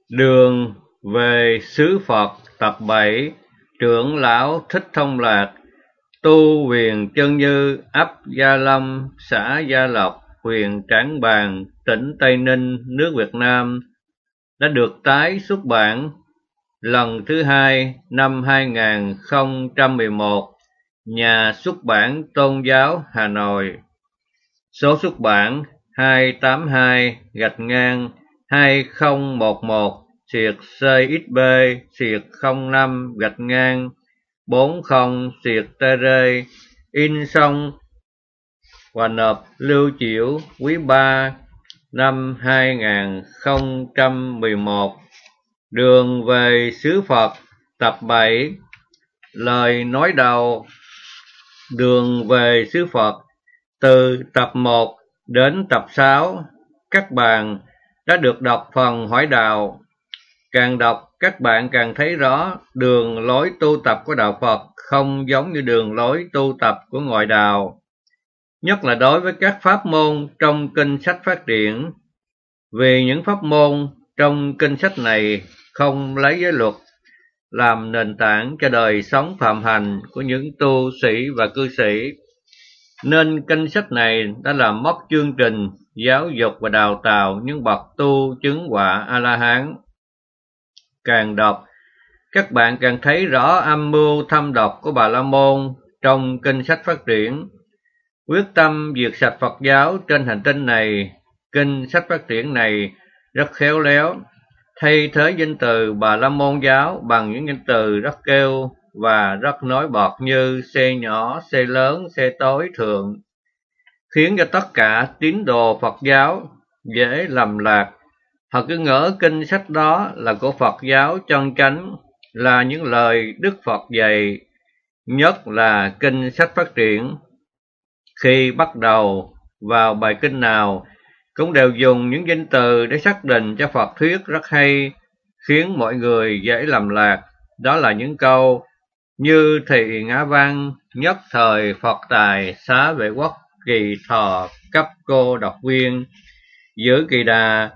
Đường về xứ Phật tập 7, trưởng lão Thích Thông Lạc, tu viền Chân Như, ấp Gia Lâm, xã Gia Lộc, huyện Trảng Bàng, tỉnh Tây Ninh, nước Việt Nam, đã được tái xuất bản lần thứ hai năm 2011, nhà xuất bản Tôn giáo Hà Nội. Số xuất bản 282-CXB-05-40-TR, in xong và nộp lưu chiểu quý 3 năm 2011. Đường về xứ Phật tập 7. Lời nói đầu. Đường về xứ Phật. Từ tập 1 đến tập 6, các bạn đã được đọc phần hỏi đạo. Càng đọc, các bạn càng thấy rõ đường lối tu tập của đạo Phật không giống như đường lối tu tập của ngoại đạo, nhất là đối với các pháp môn trong kinh sách phát triển. Vì những pháp môn trong kinh sách này không lấy giới luật làm nền tảng cho đời sống phạm hành của những tu sĩ và cư sĩ, nên kinh sách này đã làm mất chương trình giáo dục và đào tạo những bậc tu chứng quả A-la-hán. Càng đọc, các bạn càng thấy rõ âm mưu thâm độc của Bà La Môn trong kinh sách phát triển. Quyết tâm diệt sạch Phật giáo trên hành tinh này, kinh sách phát triển này rất khéo léo, thay thế danh từ Bà La Môn giáo bằng những danh từ rất kêu và rất nổi bật như xe nhỏ, xe lớn, xe tối thượng, khiến cho tất cả tín đồ Phật giáo dễ lầm lạc. Họ cứ ngỡ kinh sách đó là của Phật giáo chân chánh, là những lời Đức Phật dạy, nhất là kinh sách phát triển. Khi bắt đầu vào bài kinh nào, cũng đều dùng những danh từ để xác định cho Phật thuyết rất hay, khiến mọi người dễ lầm lạc. Đó là những câu như thị ngã văn, nhất thời Phật tài, xá vệ quốc, kỳ thọ, cấp cô độc viên, giữ kỳ đà.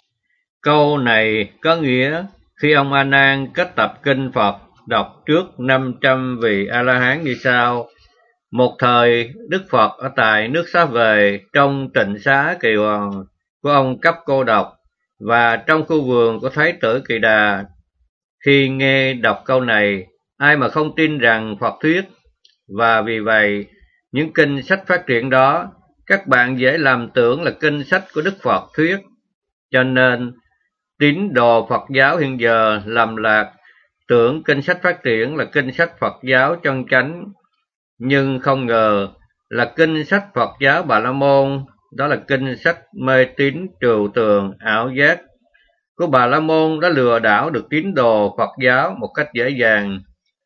Câu này có nghĩa khi ông A Nan kết tập kinh Phật đọc trước 500 vị A-la-hán như sau. Một thời Đức Phật ở tại nước Xá Về, trong tịnh xá Kỳ Hoàng của ông Cấp Cô Độc và trong khu vườn của Thái tử Kỳ Đà. Khi nghe đọc câu này, ai mà không tin rằng Phật thuyết, và vì vậy những kinh sách phát triển đó các bạn dễ làm tưởng là kinh sách của Đức Phật thuyết. Cho nên tín đồ Phật giáo hiện giờ lầm lạc, tưởng kinh sách phát triển là kinh sách Phật giáo chân chánh, nhưng không ngờ là kinh sách Phật giáo Bà La Môn. Đó là kinh sách mê tín trừu tượng ảo giác của Bà La Môn, đã lừa đảo được tín đồ Phật giáo một cách dễ dàng.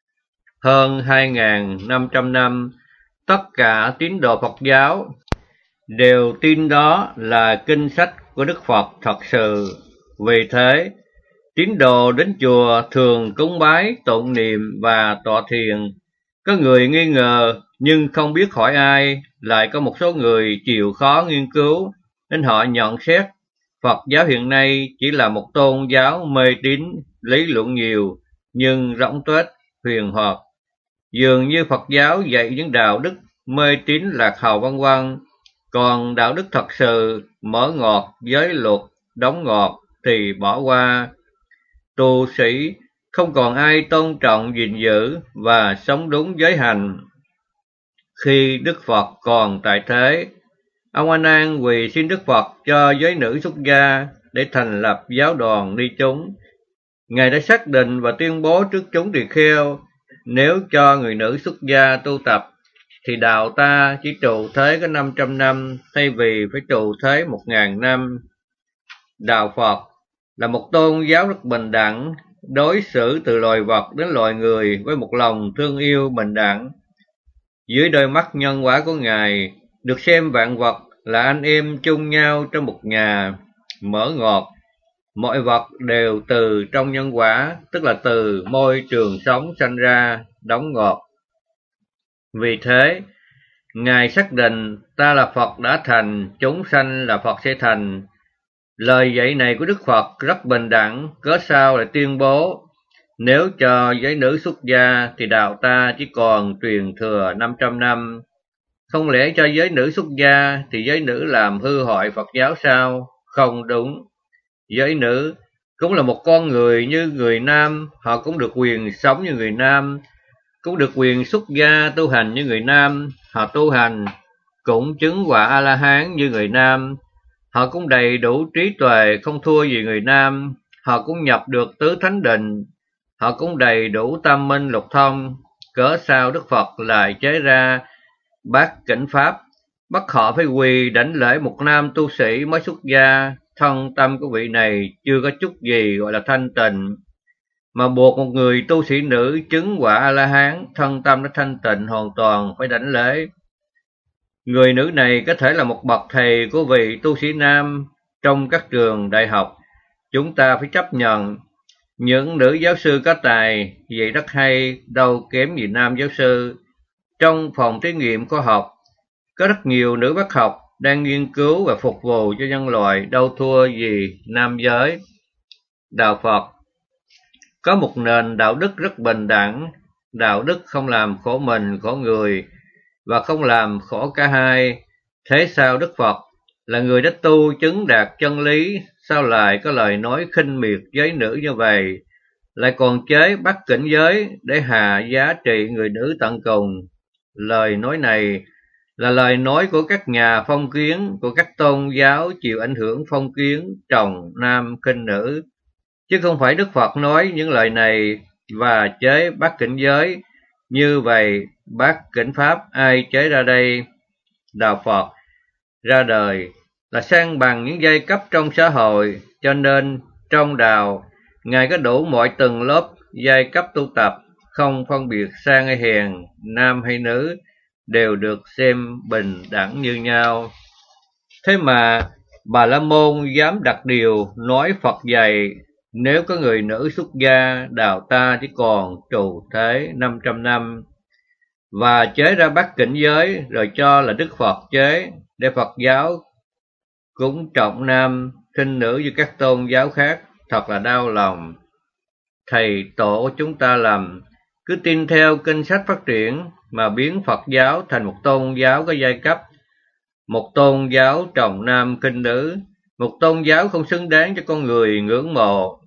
Hơn 2.500 năm, tất cả tín đồ Phật giáo đều tin đó là kinh sách của Đức Phật thật sự. Vì thế, tín đồ đến chùa thường cúng bái, tụng niệm và tọa thiền. Có người nghi ngờ nhưng không biết hỏi ai, lại có một số người chịu khó nghiên cứu, nên họ nhận xét Phật giáo hiện nay chỉ là một tôn giáo mê tín, lý luận nhiều nhưng rỗng tuếch, huyền hoặc. Dường như Phật giáo dạy những đạo đức mê tín lạc hậu vân vân, còn đạo đức thật sự mở ngọt, giới luật, đóng ngọt thì bỏ qua. Tu sĩ không còn ai tôn trọng, gìn giữ và sống đúng giới hành. Khi Đức Phật còn tại thế, ông A Nan quỳ xin Đức Phật cho giới nữ xuất gia để thành lập giáo đoàn ni chúng. Ngài đã xác định và tuyên bố trước chúng tỳ kheo, nếu cho người nữ xuất gia tu tập thì đạo ta chỉ trụ thế có 500 năm thay vì phải trụ thế 1.000 năm. Đạo Phật là một tôn giáo rất bình đẳng, đối xử từ loài vật đến loài người với một lòng thương yêu bình đẳng. Dưới đôi mắt nhân quả của Ngài, được xem vạn vật là anh em chung nhau trong một nhà, mở ngọt. Mọi vật đều từ trong nhân quả, tức là từ môi trường sống sanh ra, đóng ngọt. Vì thế, Ngài xác định ta là Phật đã thành, chúng sanh là Phật sẽ thành. Lời dạy này của Đức Phật rất bình đẳng, cớ sao lại tuyên bố nếu cho giới nữ xuất gia thì đạo ta chỉ còn truyền thừa 500 năm. Không lẽ cho giới nữ xuất gia thì giới nữ làm hư hoại Phật giáo sao? Không đúng. Giới nữ cũng là một con người như người nam, họ cũng được quyền sống như người nam, cũng được quyền xuất gia tu hành như người nam, họ tu hành cũng chứng quả A-la-hán như người nam, họ cũng đầy đủ trí tuệ không thua gì người nam, họ cũng nhập được tứ thánh định, họ cũng đầy đủ tam minh lục thông. Cớ sao Đức Phật lại chế ra bát cảnh pháp, bắt họ phải quỳ đảnh lễ một nam tu sĩ mới xuất gia, thân tâm của vị này chưa có chút gì gọi là thanh tịnh, mà buộc một người tu sĩ nữ chứng quả A-la-hán, thân tâm đã thanh tịnh hoàn toàn phải đảnh lễ. Người nữ này có thể là một bậc thầy của vị tu sĩ nam trong các trường đại học. Chúng ta phải chấp nhận những nữ giáo sư có tài, dạy rất hay, đâu kém gì nam giáo sư. Trong phòng thí nghiệm khoa học, có rất nhiều nữ bác học đang nghiên cứu và phục vụ cho nhân loại, đâu thua gì nam giới. Đạo Phật có một nền đạo đức rất bình đẳng, đạo đức không làm khổ mình, khổ người, và không làm khổ cả hai. Thế sao Đức Phật là người đã tu chứng đạt chân lý, sao lại có lời nói khinh miệt giới nữ như vậy, lại còn chế bắt cảnh giới để hạ giá trị người nữ tận cùng? Lời nói này là lời nói của các nhà phong kiến, của các tôn giáo chịu ảnh hưởng phong kiến trọng nam khinh nữ, chứ không phải Đức Phật nói những lời này và chế bắt cảnh giới. Như vậy bát cảnh pháp ai chế ra đây? Đạo Phật ra đời là san bằng những giai cấp trong xã hội, cho nên trong đạo Ngài có đủ mọi tầng lớp giai cấp tu tập, không phân biệt sang hay hèn, nam hay nữ, đều được xem bình đẳng như nhau. Thế mà Bà La Môn dám đặt điều nói Phật dạy nếu có người nữ xuất gia, đạo ta chỉ còn trụ thế 500 năm, và chế ra bát cảnh giới rồi cho là Đức Phật chế, để Phật giáo cũng trọng nam khinh nữ như các tôn giáo khác. Thật là đau lòng. Thầy tổ của chúng ta lầm, cứ tin theo kinh sách phát triển mà biến Phật giáo thành một tôn giáo có giai cấp, một tôn giáo trọng nam khinh nữ, một tôn giáo không xứng đáng cho con người ngưỡng mộ.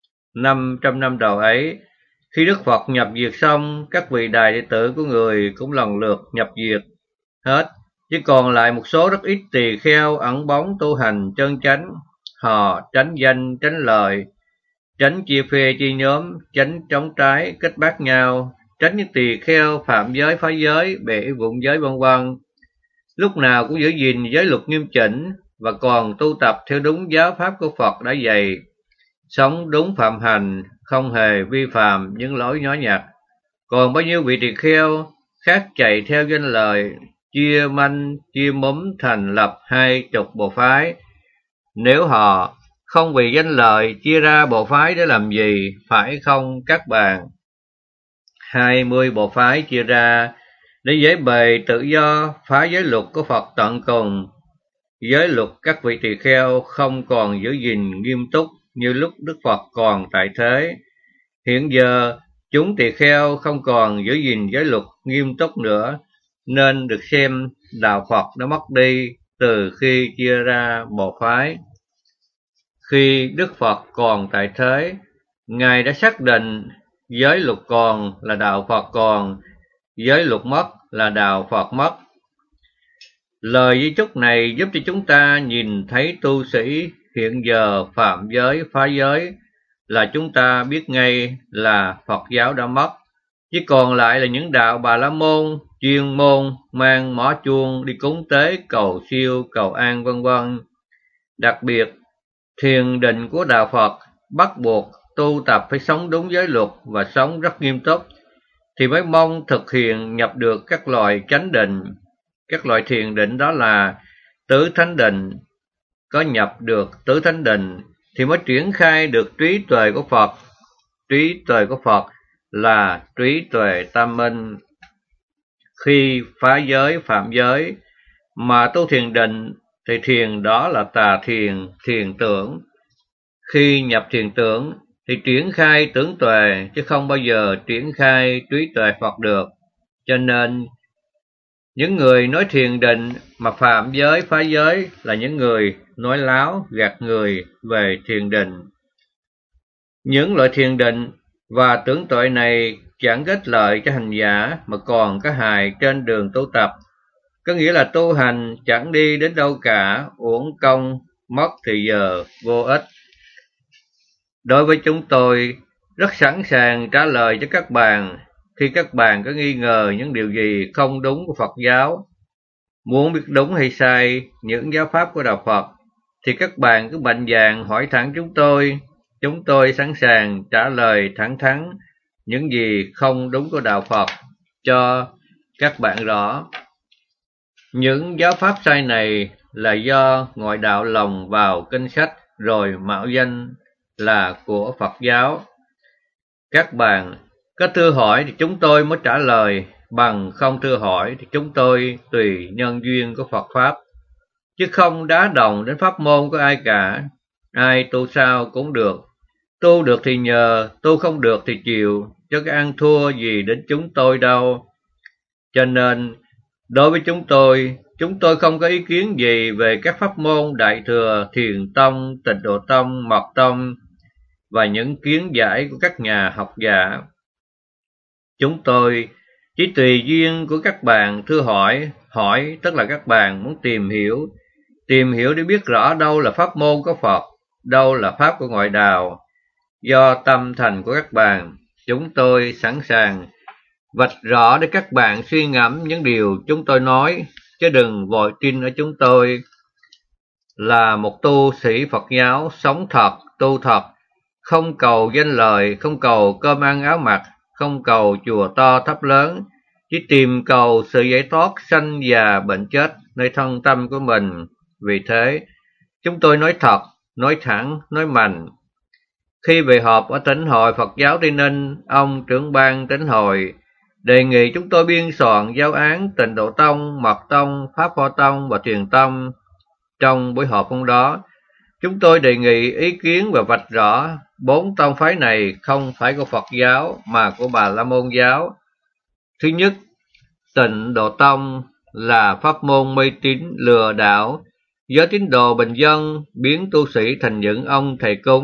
500 năm đầu ấy, khi Đức Phật nhập diệt xong, các vị đại đệ tử của người cũng lần lượt nhập diệt hết, chỉ còn lại một số rất ít tỳ kheo ẩn bóng tu hành chân chánh. Họ tránh danh tránh lợi, tránh chia phe chia nhóm, tránh chống trái kết bác nhau, tránh những tỳ kheo phạm giới phá giới, bể vụn giới vân vân. Lúc nào cũng giữ gìn giới luật nghiêm chỉnh và còn tu tập theo đúng giáo pháp của Phật đã dạy, sống đúng phạm hành, không hề vi phạm những lỗi nhỏ nhặt. Còn bao nhiêu vị tỳ kheo khác chạy theo danh lời, chia manh chia múm thành lập 20 bộ phái. Nếu họ không vì danh lợi chia ra bộ phái để làm gì, phải không các bạn? 20 bộ phái chia ra để dễ bề tự do phá giới luật của Phật tận cùng. Giới luật các vị tỳ kheo không còn giữ gìn nghiêm túc như lúc Đức Phật còn tại thế. Hiện giờ chúng tỳ kheo không còn giữ gìn giới luật nghiêm túc nữa, nên được xem đạo Phật đã mất đi từ khi chia ra bộ phái. Khi Đức Phật còn tại thế, Ngài đã xác định giới luật còn là đạo Phật còn, giới luật mất là đạo Phật mất. Lời di chúc này giúp cho chúng ta nhìn thấy tu sĩ hiện giờ phạm giới phá giới là chúng ta biết ngay là Phật giáo đã mất, chỉ còn lại là những đạo Bà La Môn chuyên môn mang mõ chuông đi cúng tế cầu siêu cầu an vân vân. Đặc biệt thiền định của đạo Phật bắt buộc tu tập phải sống đúng giới luật và sống rất nghiêm túc, thì mới mong thực hiện nhập được các loại chánh định. Các loại thiền định đó là tứ thánh định. Có nhập được tứ thánh định thì mới triển khai được trí tuệ của Phật. Trí tuệ của Phật là trí tuệ tam minh. Khi phá giới phạm giới mà tu thiền định thì thiền đó là tà thiền, thiền tưởng. Khi nhập thiền tưởng thì triển khai tưởng tuệ, chứ không bao giờ triển khai trí tuệ Phật được. Cho nên những người nói thiền định mà phạm giới, phá giới là những người nói láo, gạt người về thiền định. Những loại thiền định và tưởng tuệ này chẳng ích lợi cho hành giả mà còn có hại trên đường tu tập. Có nghĩa là tu hành chẳng đi đến đâu cả, uổng công, mất thì giờ, vô ích. Đối với chúng tôi, rất sẵn sàng trả lời cho các bạn khi các bạn có nghi ngờ những điều gì không đúng của Phật giáo. Muốn biết đúng hay sai những giáo pháp của Đạo Phật, thì các bạn cứ mạnh dạn hỏi thẳng chúng tôi sẵn sàng trả lời thẳng thắn những gì không đúng của Đạo Phật cho các bạn rõ. Những giáo pháp sai này là do ngoại đạo lồng vào kinh sách rồi mạo danh là của Phật giáo. Các bạn có thư hỏi thì chúng tôi mới trả lời, bằng không thư hỏi thì chúng tôi tùy nhân duyên của Phật Pháp, chứ không đá đồng đến pháp môn của ai cả. Ai tu sao cũng được, tu được thì nhờ, tu không được thì chịu, chứ có ăn thua gì đến chúng tôi đâu. Cho nên, đối với chúng tôi không có ý kiến gì về các pháp môn Đại Thừa, Thiền Tông, Tịnh Độ Tông, Mật Tông và những kiến giải của các nhà học giả. Chúng tôi chỉ tùy duyên của các bạn thư hỏi tức là các bạn muốn tìm hiểu để biết rõ đâu là pháp môn của Phật, đâu là pháp của ngoại đạo. Do tâm thành của các bạn, chúng tôi sẵn sàng vạch rõ để các bạn suy ngẫm những điều chúng tôi nói, chứ đừng vội tin ở chúng tôi là một tu sĩ Phật giáo sống thật, tu thật, không cầu danh lợi, không cầu cơm ăn áo mặc, không cầu chùa to tháp lớn, chỉ tìm cầu sự giải thoát sanh già bệnh chết nơi thân tâm của mình. Vì thế, chúng tôi nói thật, nói thẳng, nói mạnh. Khi về họp ở Tỉnh hội Phật giáo Tây Ninh, ông trưởng ban Tỉnh hội đề nghị chúng tôi biên soạn giáo án Tịnh Độ Tông, Mật Tông, Pháp Hoa Tông và Thiền Tông. Trong buổi họp hôm đó, chúng tôi đề nghị ý kiến và vạch rõ 4 tông phái này không phải của Phật giáo mà của Bà La Môn giáo. Thứ nhất, Tịnh Độ Tông là pháp môn mê tín lừa đảo, do tín đồ bình dân biến tu sĩ thành những ông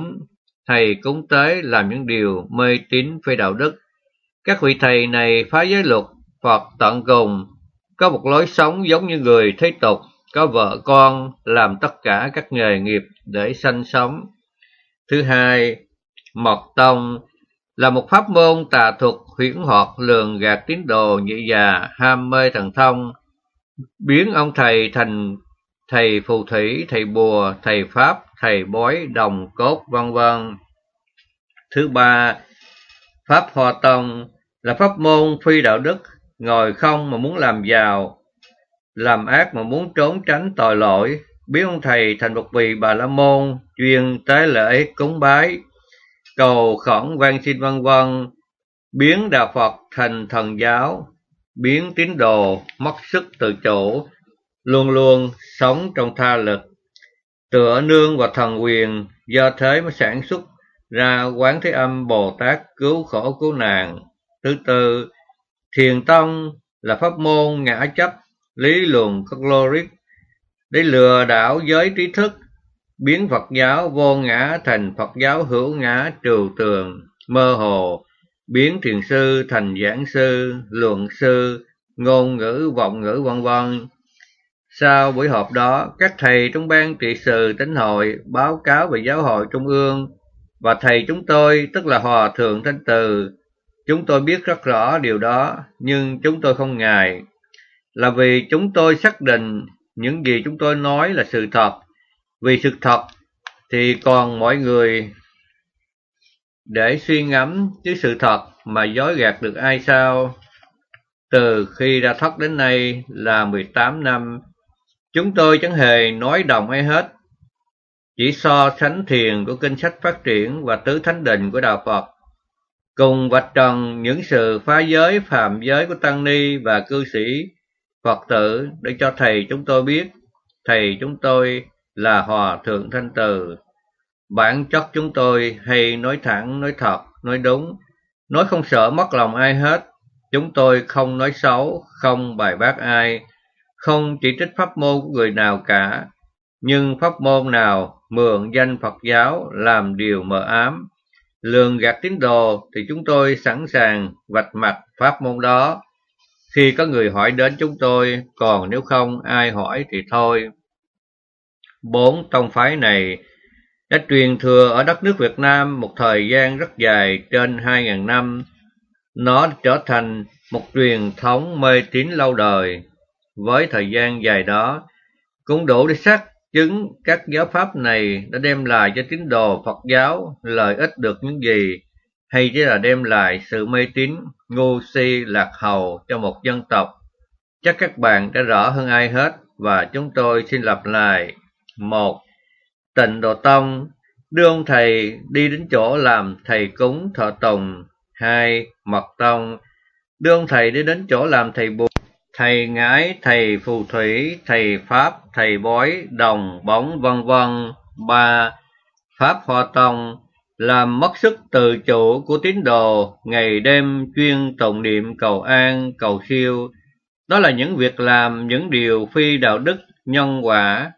thầy cúng tế làm những điều mê tín phi đạo đức. Các vị thầy này phá giới luật Phật tận cùng, có một lối sống giống như người thế tục, có vợ con, làm tất cả các nghề nghiệp để sanh sống. Thứ hai, Mật Tông là một pháp môn tà thuật huyễn hoặc lường gạt tín đồ nhị già ham mê thần thông, biến ông thầy thành thầy phù thủy, thầy bùa, thầy pháp, thầy bói, đồng cốt, vân vân. Thứ ba, Pháp Hoa Tông là pháp môn phi đạo đức, ngồi không mà muốn làm giàu, làm ác mà muốn trốn tránh tội lỗi, biến ông thầy thành một vị Bà La Môn, chuyên tế lễ cúng bái, cầu khẩn van xin vân vân, biến đạo Phật thành thần giáo, biến tín đồ mất sức tự chủ, luôn luôn sống trong tha lực, tựa nương vào thần quyền, do thế mới sản xuất ra Quán Thế Âm Bồ Tát cứu khổ cứu nạn. Thứ tư, Thiền Tông là pháp môn ngã chấp, lý luận các logic để lừa đảo giới trí thức, biến Phật giáo vô ngã thành Phật giáo hữu ngã trừu tượng, mơ hồ, biến thiền sư thành giảng sư, luận sư, ngôn ngữ, vọng ngữ vân vân. Sau buổi họp đó, các thầy trong ban trị sự Tỉnh hội báo cáo về Giáo hội Trung ương và thầy chúng tôi, tức là Hòa Thượng Thanh Từ. Chúng tôi biết rất rõ điều đó, nhưng chúng tôi không ngại, là vì chúng tôi xác định những gì chúng tôi nói là sự thật. Vì sự thật thì còn mọi người để suy ngẫm, chứ sự thật mà dối gạt được ai sao? Từ khi ra thất đến nay là 18 năm, chúng tôi chẳng hề nói đồng ai hết, chỉ so sánh thiền của kinh sách phát triển và tứ thánh định của Đạo Phật, cùng vạch trần những sự phá giới, phạm giới của tăng ni và cư sĩ Phật tử để cho thầy chúng tôi biết thầy chúng tôi là Hòa Thượng Thanh Từ. Bản chất chúng tôi hay nói thẳng, nói thật, nói đúng, nói không sợ mất lòng ai hết. Chúng tôi không nói xấu, không bài bác ai, không chỉ trích pháp môn của người nào cả. Nhưng pháp môn nào mượn danh Phật giáo làm điều mờ ám, lường gạt tín đồ thì chúng tôi sẵn sàng vạch mặt pháp môn đó khi có người hỏi đến chúng tôi, còn nếu không ai hỏi thì thôi. 4 tông phái này đã truyền thừa ở đất nước Việt Nam một thời gian rất dài, trên 2.000 năm. Nó trở thành một truyền thống mê tín lâu đời. Với thời gian dài đó, cũng đủ để xác chứng các giáo pháp này đã đem lại cho tín đồ Phật giáo lợi ích được những gì, hay chỉ là đem lại sự mê tín, ngu si, lạc hậu cho một dân tộc. Chắc các bạn đã rõ hơn ai hết, và chúng tôi xin lặp lại. 1. Tịnh Độ Tông, đưa ông thầy đi đến chỗ làm thầy cúng thờ tùng. 2. Mật Tông, đưa ông thầy đi đến chỗ làm thầy bùa, thầy ngải, thầy phù thủy, thầy pháp, thầy bói, đồng, bóng, vân vân. 3. Pháp Hoa Tông, làm mất sức tự chủ của tín đồ, ngày đêm chuyên tụng niệm cầu an, cầu siêu. Đó là những việc làm, những điều phi đạo đức, nhân quả.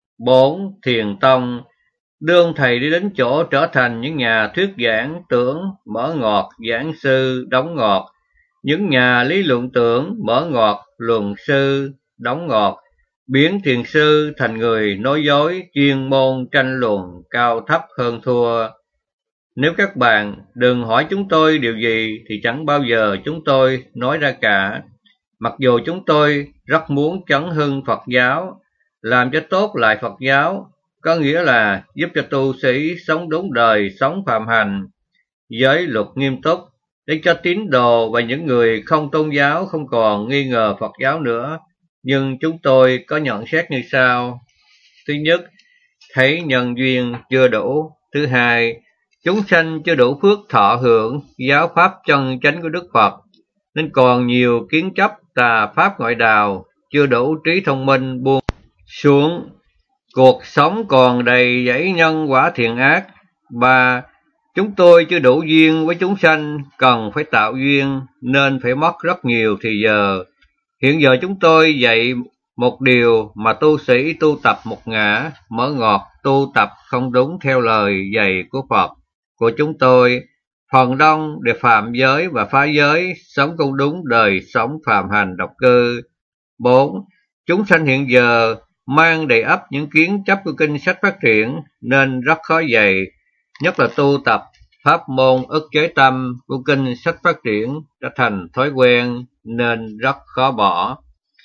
4. Thiền Tông, đưa ông thầy đi đến chỗ trở thành những nhà thuyết giảng tưởng, mở ngọt, giảng sư, đóng ngọt, những nhà lý luận tưởng, mở ngọt, luận sư, đóng ngọt, biến thiền sư thành người nói dối, chuyên môn tranh luận, cao thấp hơn thua. Nếu các bạn đừng hỏi chúng tôi điều gì thì chẳng bao giờ chúng tôi nói ra cả. Mặc dù chúng tôi rất muốn chấn hưng Phật giáo, làm cho tốt lại Phật giáo, có nghĩa là giúp cho tu sĩ sống đúng đời, sống phạm hành, giới luật nghiêm túc, để cho tín đồ và những người không tôn giáo không còn nghi ngờ Phật giáo nữa. Nhưng chúng tôi có nhận xét như sau. Thứ nhất, thấy nhân duyên chưa đủ. Thứ hai, chúng sanh chưa đủ phước thọ hưởng giáo pháp chân chánh của Đức Phật, nên còn nhiều kiến chấp tà pháp ngoại đạo, chưa đủ trí thông minh buông xuống. Cuộc sống còn đầy dẫy nhân quả thiện ác. 3. Chúng tôi chưa đủ duyên với chúng sanh, cần phải tạo duyên, nên phải mất rất nhiều thì giờ. Hiện giờ chúng tôi dạy một điều mà tu sĩ tu tập một ngã, mở ngọt tu tập không đúng theo lời dạy của Phật của chúng tôi. Phần đông để phạm giới và phá giới, sống không đúng đời sống phạm hành độc cư. 4. Chúng sanh hiện giờ mang đầy ắp những kiến chấp của kinh sách phát triển, nên rất khó dạy, nhất là tu tập pháp môn ức chế tâm của kinh sách phát triển đã thành thói quen, nên rất khó bỏ.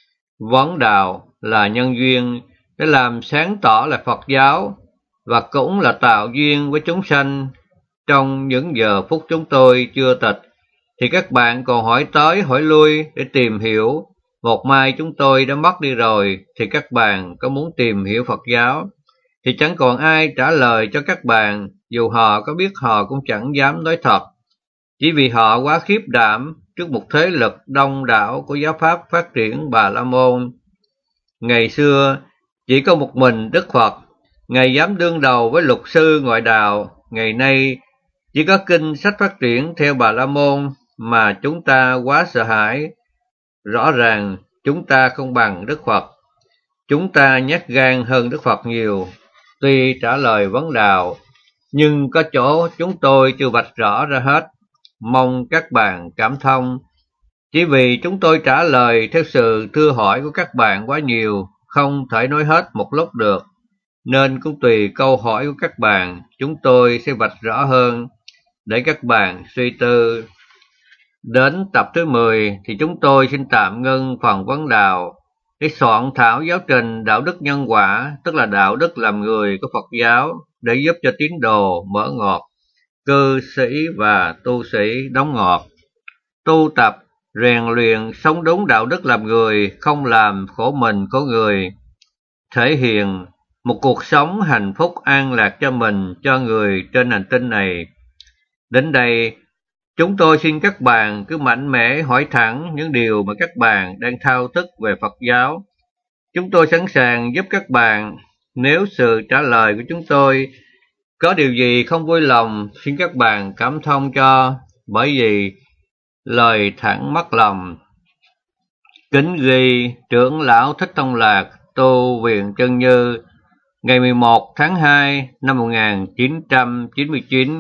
Vấn đạo là nhân duyên để làm sáng tỏ lại Phật giáo, và cũng là tạo duyên với chúng sanh. Trong những giờ phút chúng tôi chưa tịch, thì các bạn còn hỏi tới hỏi lui để tìm hiểu. Một mai chúng tôi đã mất đi rồi, thì các bạn có muốn tìm hiểu Phật giáo, thì chẳng còn ai trả lời cho các bạn, dù họ có biết họ cũng chẳng dám nói thật, chỉ vì họ quá khiếp đảm trước một thế lực đông đảo của giáo pháp phát triển Bà La Môn. Ngày xưa, chỉ có một mình Đức Phật, Ngài dám đương đầu với luật sư ngoại đạo. Ngày nay, chỉ có kinh sách phát triển theo Bà La Môn mà chúng ta quá sợ hãi. Rõ ràng chúng ta không bằng Đức Phật. Chúng ta nhát gan hơn Đức Phật nhiều. Tuy trả lời vấn đạo, nhưng có chỗ chúng tôi chưa vạch rõ ra hết. Mong các bạn cảm thông. Chỉ vì chúng tôi trả lời theo sự thưa hỏi của các bạn quá nhiều, không thể nói hết một lúc được, nên cũng tùy câu hỏi của các bạn, chúng tôi sẽ vạch rõ hơn để các bạn suy tư. Đến tập thứ 10 thì chúng tôi xin tạm ngưng phần vấn đạo để soạn thảo giáo trình đạo đức nhân quả, tức là đạo đức làm người của Phật giáo, để giúp cho tín đồ mở ngọt, cư sĩ và tu sĩ đóng ngọt, tu tập, rèn luyện, sống đúng đạo đức làm người, không làm khổ mình khổ người, thể hiện một cuộc sống hạnh phúc an lạc cho mình, cho người trên hành tinh này. Đến đây, chúng tôi xin các bạn cứ mạnh mẽ hỏi thẳng những điều mà các bạn đang thao thức về Phật giáo. chúng tôi sẵn sàng giúp các bạn. Nếu sự trả lời của chúng tôi có điều gì không vui lòng, xin các bạn cảm thông cho, bởi vì lời thẳng mất lòng. Kính ghi trưởng lão Thích Tông Lạc, tu viện Chân Như, ngày 11 tháng 2 năm 1999.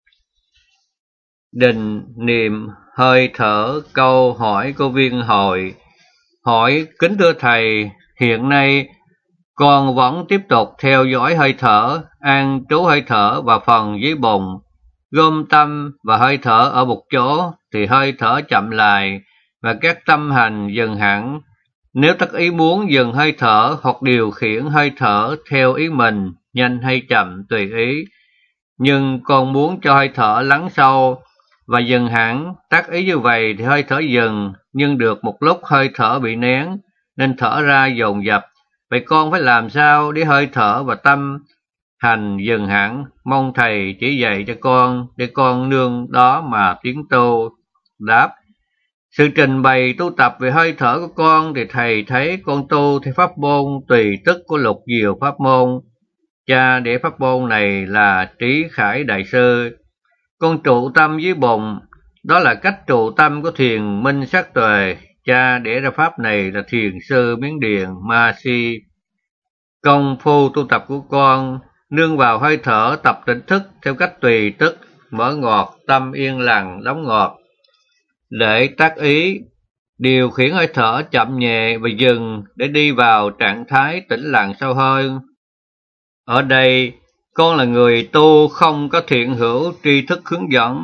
Định niệm hơi thở. Câu hỏi của viên hội: hỏi kính thưa thầy, hiện nay con vẫn tiếp tục theo dõi hơi thở, an trú hơi thở và phần dưới bụng, gom tâm và hơi thở ở một chỗ thì hơi thở chậm lại và các tâm hành dừng hẳn. Nếu tác ý muốn dừng hơi thở hoặc điều khiển hơi thở theo ý mình, nhanh hay chậm tùy ý, nhưng con muốn cho hơi thở lắng sâu và dừng hẳn, tác ý như vậy thì hơi thở dừng, nhưng được một lúc hơi thở bị nén nên thở ra dồn dập. Vậy con phải làm sao để hơi thở và tâm hành dừng hẳn? Mong thầy chỉ dạy cho con để con nương đó mà tiến tu. Đáp: sự trình bày tu tập về hơi thở của con thì thầy thấy con tu theo pháp môn tùy tức của Lục Diệu pháp môn. Cha để pháp môn này là Trí Khải Đại Sư. Con trụ tâm dưới bụng, đó là cách trụ tâm của thiền minh sát tuệ. Cha để ra pháp này là thiền sư Miến Điện Ma Si. Công phu tu tập của con nương vào hơi thở, tập tỉnh thức theo cách tùy tức, mở ngọt, tâm yên lặng, đóng ngọt, để tác ý, điều khiển hơi thở chậm nhẹ và dừng để đi vào trạng thái tĩnh lặng sâu hơn. Ở đây, con là người tu không có thiện hữu tri thức hướng dẫn.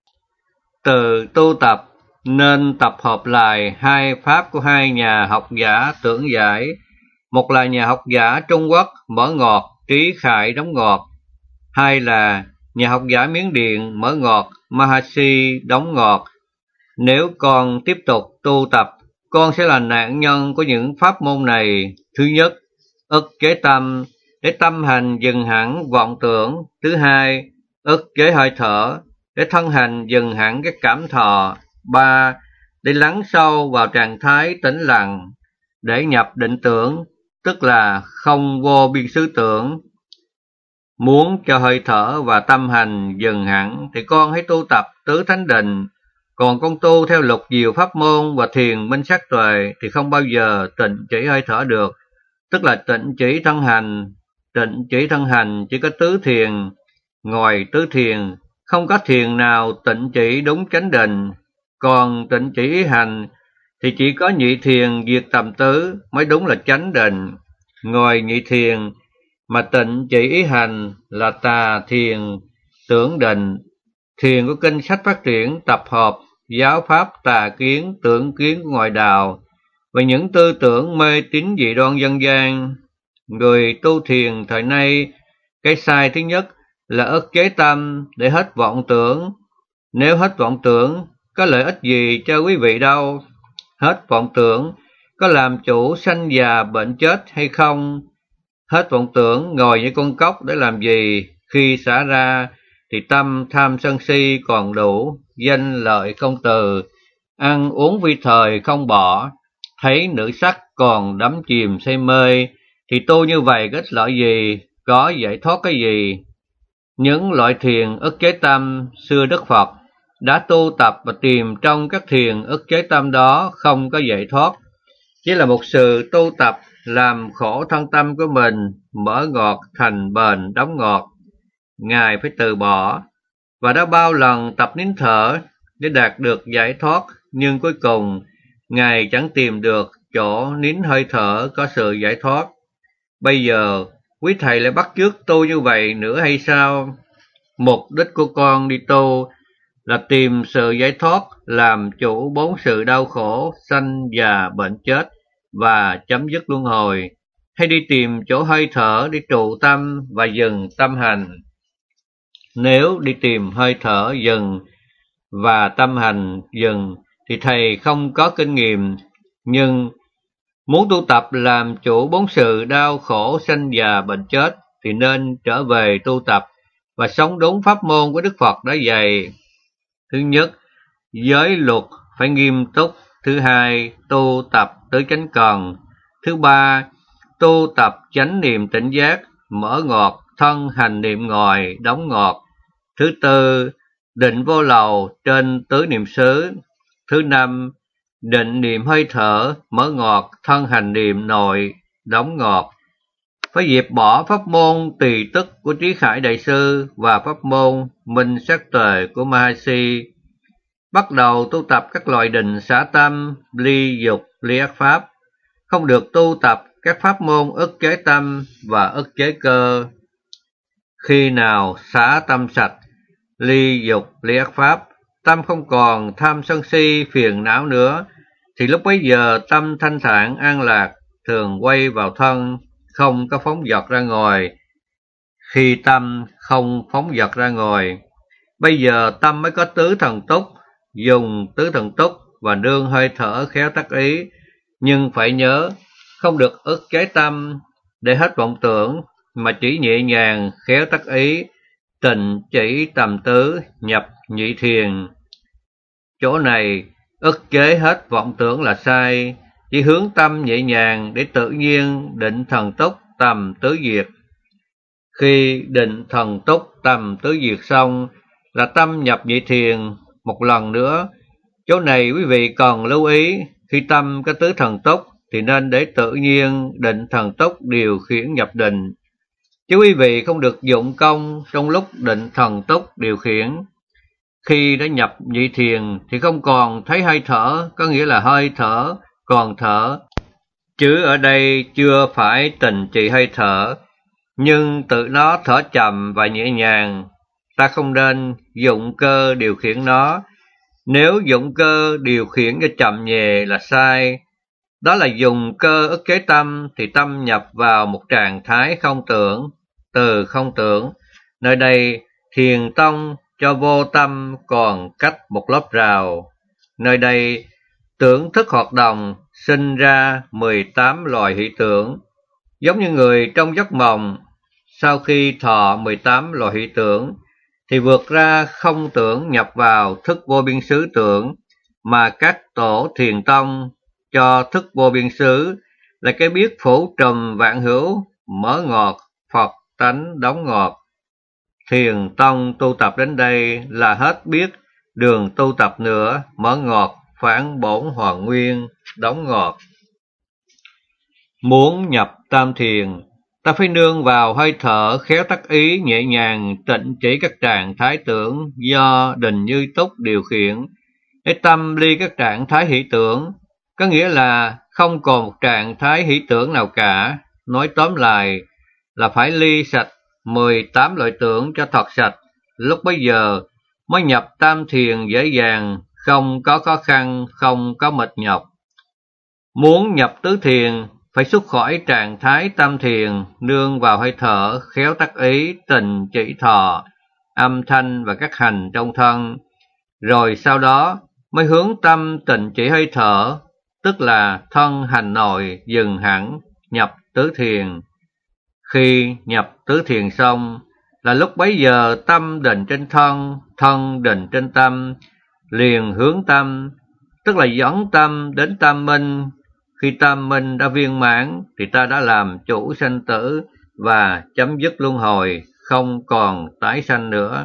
Từ tu tập nên tập hợp lại hai pháp của hai nhà học giả tưởng giải. Một là nhà học giả Trung Quốc mở ngọt, Trí Khải đóng ngọt. Hai là nhà học giả Miến Điện mở ngọt, Mahasi đóng ngọt. Nếu con tiếp tục tu tập, con sẽ là nạn nhân của những pháp môn này. Thứ nhất, ức chế tâm để tâm hành dừng hẳn vọng tưởng. Thứ hai, ức chế hơi thở để thân hành dừng hẳn các cảm thọ. Ba, để lắng sâu vào trạng thái tĩnh lặng, để nhập định tưởng, tức là không vô biên xứ tưởng. Muốn cho hơi thở và tâm hành dừng hẳn thì con hãy tu tập tứ thánh định. Còn con tu theo Lục Diệu pháp môn và thiền minh sát tuệ thì không bao giờ tịnh chỉ hơi thở được, tức là tịnh chỉ thân hành. Tịnh chỉ thân hành chỉ có tứ thiền, ngoài tứ thiền không có thiền nào tịnh chỉ đúng chánh định. Còn tịnh chỉ ý hành thì chỉ có nhị thiền diệt tầm tứ mới đúng là chánh định. Ngoài nhị thiền mà tịnh chỉ ý hành là tà thiền, tưởng định. Thiền của kinh sách phát triển tập hợp giáo pháp tà kiến, tưởng kiến của ngoại đạo và những tư tưởng mê tín dị đoan dân gian. Người tu thiền thời nay, cái sai thứ nhất là ức chế tâm để hết vọng tưởng. Nếu hết vọng tưởng, có lợi ích gì cho quý vị đâu? Hết vọng tưởng, có làm chủ sanh già bệnh chết hay không? Hết vọng tưởng, ngồi như con cóc để làm gì? Khi xả ra thì tâm tham sân si còn đủ, danh lợi không từ, ăn uống vi thời không bỏ, thấy nữ sắc còn đắm chìm say mê, thì tu như vậy có ích lợi gì, có giải thoát cái gì? Những loại thiền ức chế tâm xưa Đức Phật đã tu tập và tìm trong các thiền ức chế tâm đó không có giải thoát, chỉ là một sự tu tập làm khổ thân tâm của mình, mở ngọt thành bền đóng ngọt. Ngài phải từ bỏ, và đã bao lần tập nín thở để đạt được giải thoát, nhưng cuối cùng Ngài chẳng tìm được chỗ nín hơi thở có sự giải thoát. Bây giờ quý thầy lại bắt chước tu như vậy nữa hay sao? Mục đích của con đi tu là tìm sự giải thoát, làm chủ bốn sự đau khổ, sanh già bệnh chết và chấm dứt luân hồi, hay đi tìm chỗ hơi thở để trụ tâm và dừng tâm hành? Nếu đi tìm hơi thở dừng và tâm hành dừng thì thầy không có kinh nghiệm, nhưng muốn tu tập làm chủ bốn sự đau khổ sanh già bệnh chết thì nên trở về tu tập và sống đúng pháp môn của Đức Phật đã dạy. Thứ nhất, giới luật phải nghiêm túc. Thứ hai, tu tập tứ chánh cần. Thứ ba, tu tập chánh niệm tỉnh giác, mở ngọt, thân hành niệm ngòi, đóng ngọt. Thứ tư, định vô lầu trên tứ niệm xứ. Thứ năm, định niệm hơi thở, mở ngọt, thân hành niệm nội, đóng ngọt. Phải dẹp bỏ pháp môn tùy tức của Trí Khải Đại Sư và pháp môn minh sát tuệ của Mahasi. Bắt đầu tu tập các loại định xả tâm, ly dục, ly ác pháp. Không được tu tập các pháp môn ức chế tâm và ức chế cơ. Khi nào xả tâm sạch, ly dục, ly ác pháp, tâm không còn tham sân si phiền não nữa, thì lúc bấy giờ tâm thanh thản an lạc, thường quay vào thân, không có phóng dật ra ngoài. Khi tâm không phóng dật ra ngoài, bây giờ tâm mới có tứ thần túc, dùng tứ thần túc và nương hơi thở khéo tác ý, nhưng phải nhớ không được ức chế tâm để hết vọng tưởng, mà chỉ nhẹ nhàng khéo tác ý, tịnh chỉ tầm tứ, nhập nhị thiền. Chỗ này ức chế hết vọng tưởng là sai, chỉ hướng tâm nhẹ nhàng để tự nhiên định thần túc tầm tứ diệt. Khi định thần túc tầm tứ diệt xong là tâm nhập nhị thiền một lần nữa. Chỗ này quý vị cần lưu ý, khi tâm có tứ thần túc thì nên để tự nhiên định thần túc điều khiển nhập định, chứ quý vị không được dụng công trong lúc định thần túc điều khiển. Khi đã nhập nhị thiền thì không còn thấy hơi thở, có nghĩa là hơi thở còn thở, chứ ở đây chưa phải tình trị hơi thở, nhưng tự nó thở chậm và nhẹ nhàng. Ta không nên dụng cơ điều khiển nó. Nếu dụng cơ điều khiển cho chậm nhẹ là sai. Đó là dùng cơ ức chế tâm, thì tâm nhập vào một trạng thái không tưởng. Từ không tưởng, nơi đây thiền tông cho vô tâm còn cách một lớp rào. Nơi đây tưởng thức hoạt động, sinh ra 18 loài hiện tưởng, giống như người trong giấc mộng. Sau khi thọ 18 loài hiện tưởng thì vượt ra không tưởng, nhập vào thức vô biên xứ tưởng, mà các tổ thiền tông cho thức vô biên xứ là cái biết phủ trùm vạn hữu, mở ngọt, Phật tánh đóng ngọt. Thiền tông tu tập đến đây là hết biết đường tu tập nữa, mở ngọt, phản bổn hoàn nguyên, đóng ngọt. Muốn nhập tam thiền, ta phải nương vào hơi thở khéo tác ý, nhẹ nhàng tịnh chỉ các trạng thái tưởng do định như túc điều khiển, để tâm ly các trạng thái hỷ tưởng, có nghĩa là không còn một trạng thái hỷ tưởng nào cả. Nói tóm lại là phải ly sạch 18 loại tưởng cho thật sạch, lúc bấy giờ mới nhập tam thiền dễ dàng, không có khó khăn, không có mệt nhọc. Muốn nhập tứ thiền phải xuất khỏi trạng thái tam thiền, nương vào hơi thở khéo tác ý, tình chỉ thọ, âm thanh và các hành trong thân, rồi sau đó mới hướng tâm tịnh chỉ hơi thở, tức là thân hành nội dừng hẳn, nhập tứ thiền. Khi nhập tứ thiền xong là lúc bấy giờ tâm định trên thân, thân định trên tâm, liền hướng tâm, tức là dẫn tâm đến tam minh. Khi tam minh đã viên mãn thì ta đã làm chủ sanh tử và chấm dứt luân hồi, không còn tái sanh nữa.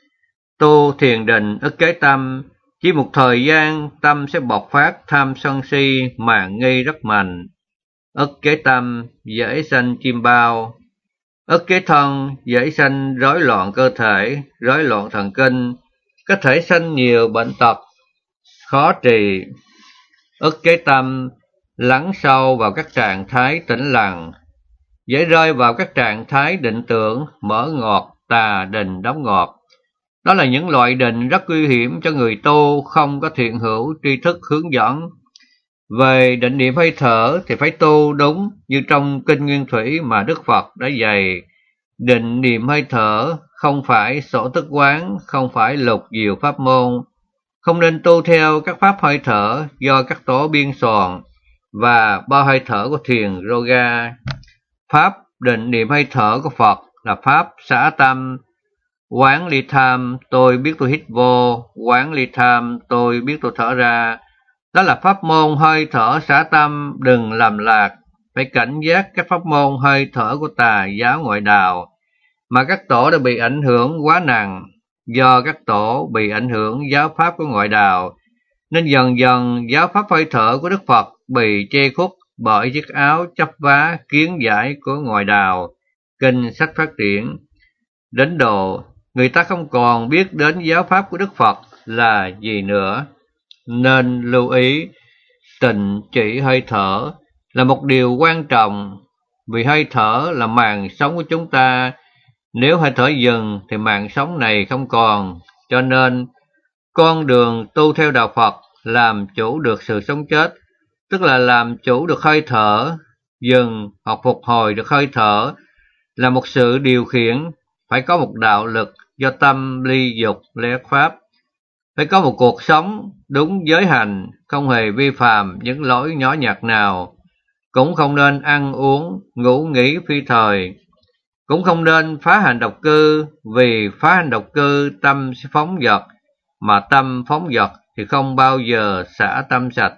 Tu thiền định ức chế tâm, chỉ một thời gian tâm sẽ bộc phát tham sân si mạn nghi rất mạnh. Ức chế tâm dễ sanh chim bao, ức chế thân dễ sanh rối loạn cơ thể, rối loạn thần kinh, có thể sanh nhiều bệnh tật khó trị. Ức chế tâm lắng sâu vào các trạng thái tĩnh lặng, dễ rơi vào các trạng thái định tưởng, mở ngọt, tà định đóng ngọt. Đó là những loại định rất nguy hiểm cho người tu không có thiện hữu tri thức hướng dẫn. Về định niệm hơi thở thì phải tu đúng như trong Kinh Nguyên Thủy mà Đức Phật đã dạy. Định niệm hơi thở không phải sổ tức quán, không phải lục diệu pháp môn. Không nên tu theo các pháp hơi thở do các tổ biên soạn và ba hơi thở của thiền yoga. Pháp định niệm hơi thở của Phật là pháp xả tâm. Quán ly tham, tôi biết tôi hít vô, quán ly tham, tôi biết tôi thở ra. Đó là pháp môn hơi thở xả tâm, đừng làm lạc. phải cảnh giác các pháp môn hơi thở của tà giáo ngoại đạo, mà các tổ đã bị ảnh hưởng quá nặng. Do các tổ bị ảnh hưởng giáo pháp của ngoại đạo, nên dần dần giáo pháp hơi thở của Đức Phật bị che khuất bởi chiếc áo chắp vá kiến giải của ngoại đạo, kinh sách phát triển, đến độ người ta không còn biết đến giáo pháp của Đức Phật là gì nữa. Nên lưu ý, tịnh chỉ hơi thở là một điều quan trọng, vì hơi thở là mạng sống của chúng ta. Nếu hơi thở dừng thì mạng sống này không còn. Cho nên con đường tu theo đạo Phật làm chủ được sự sống chết, tức là làm chủ được hơi thở, dừng hoặc phục hồi được hơi thở, là một sự điều khiển. Phải có một đạo lực do tâm ly dục lễ pháp, phải có một cuộc sống đúng giới hành, không hề vi phạm những lỗi nhỏ nhặt nào, cũng không nên ăn uống ngủ nghỉ phi thời, cũng không nên phá hành độc cư, vì phá hành độc cư tâm sẽ phóng dật, mà tâm phóng dật thì không bao giờ xả tâm sạch.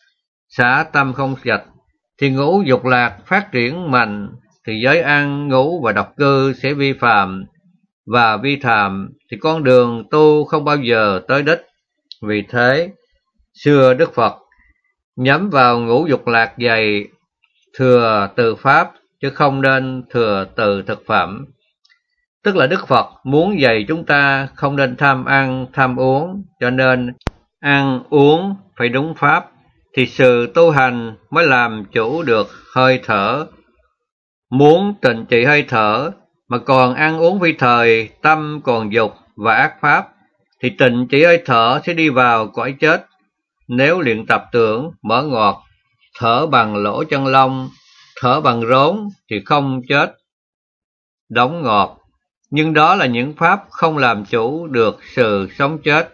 Xả tâm không sạch thì ngũ dục lạc phát triển mạnh, thì giới ăn ngủ và độc cư sẽ vi phạm, và vi phạm thì con đường tu không bao giờ tới đích. Vì thế, xưa Đức Phật nhắm vào ngũ dục lạc dày thừa từ pháp, chứ không nên thừa từ thực phẩm. Tức là Đức Phật muốn dạy chúng ta không nên tham ăn, tham uống, cho nên ăn uống phải đúng pháp, thì sự tu hành mới làm chủ được hơi thở. Muốn tịnh trị hơi thở mà còn ăn uống phi thời, tâm còn dục và ác pháp, thì tịnh trị hơi thở sẽ đi vào cõi chết. Nếu luyện tập tưởng mở ngọt, thở bằng lỗ chân lông, thở bằng rốn thì không chết, đóng ngọt. Nhưng đó là những pháp không làm chủ được sự sống chết.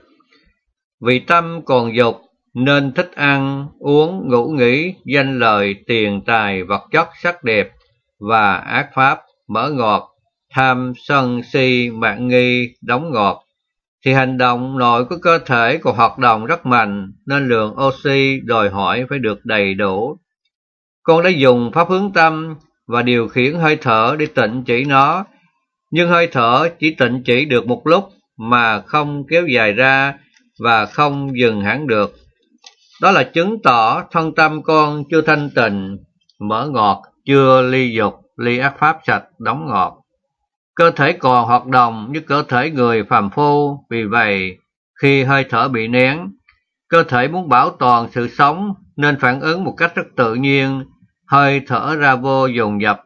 Vì tâm còn dục nên thích ăn, uống, ngủ nghỉ, danh lợi, tiền tài, vật chất, sắc đẹp và ác pháp, mở ngọt, tham, sân, si, mạn nghi, đóng ngọt. Thì hành động nội của cơ thể còn hoạt động rất mạnh, nên lượng oxy đòi hỏi phải được đầy đủ. Con đã dùng pháp hướng tâm và điều khiển hơi thở để tịnh chỉ nó, nhưng hơi thở chỉ tịnh chỉ được một lúc mà không kéo dài ra và không dừng hẳn được. Đó là chứng tỏ thân tâm con chưa thanh tịnh, mở ngọt, chưa ly dục, ly ác pháp sạch, đóng ngọt. Cơ thể còn hoạt động như cơ thể người phàm phu. Vì vậy, khi hơi thở bị nén, cơ thể muốn bảo toàn sự sống nên phản ứng một cách rất tự nhiên, hơi thở ra vô dồn dập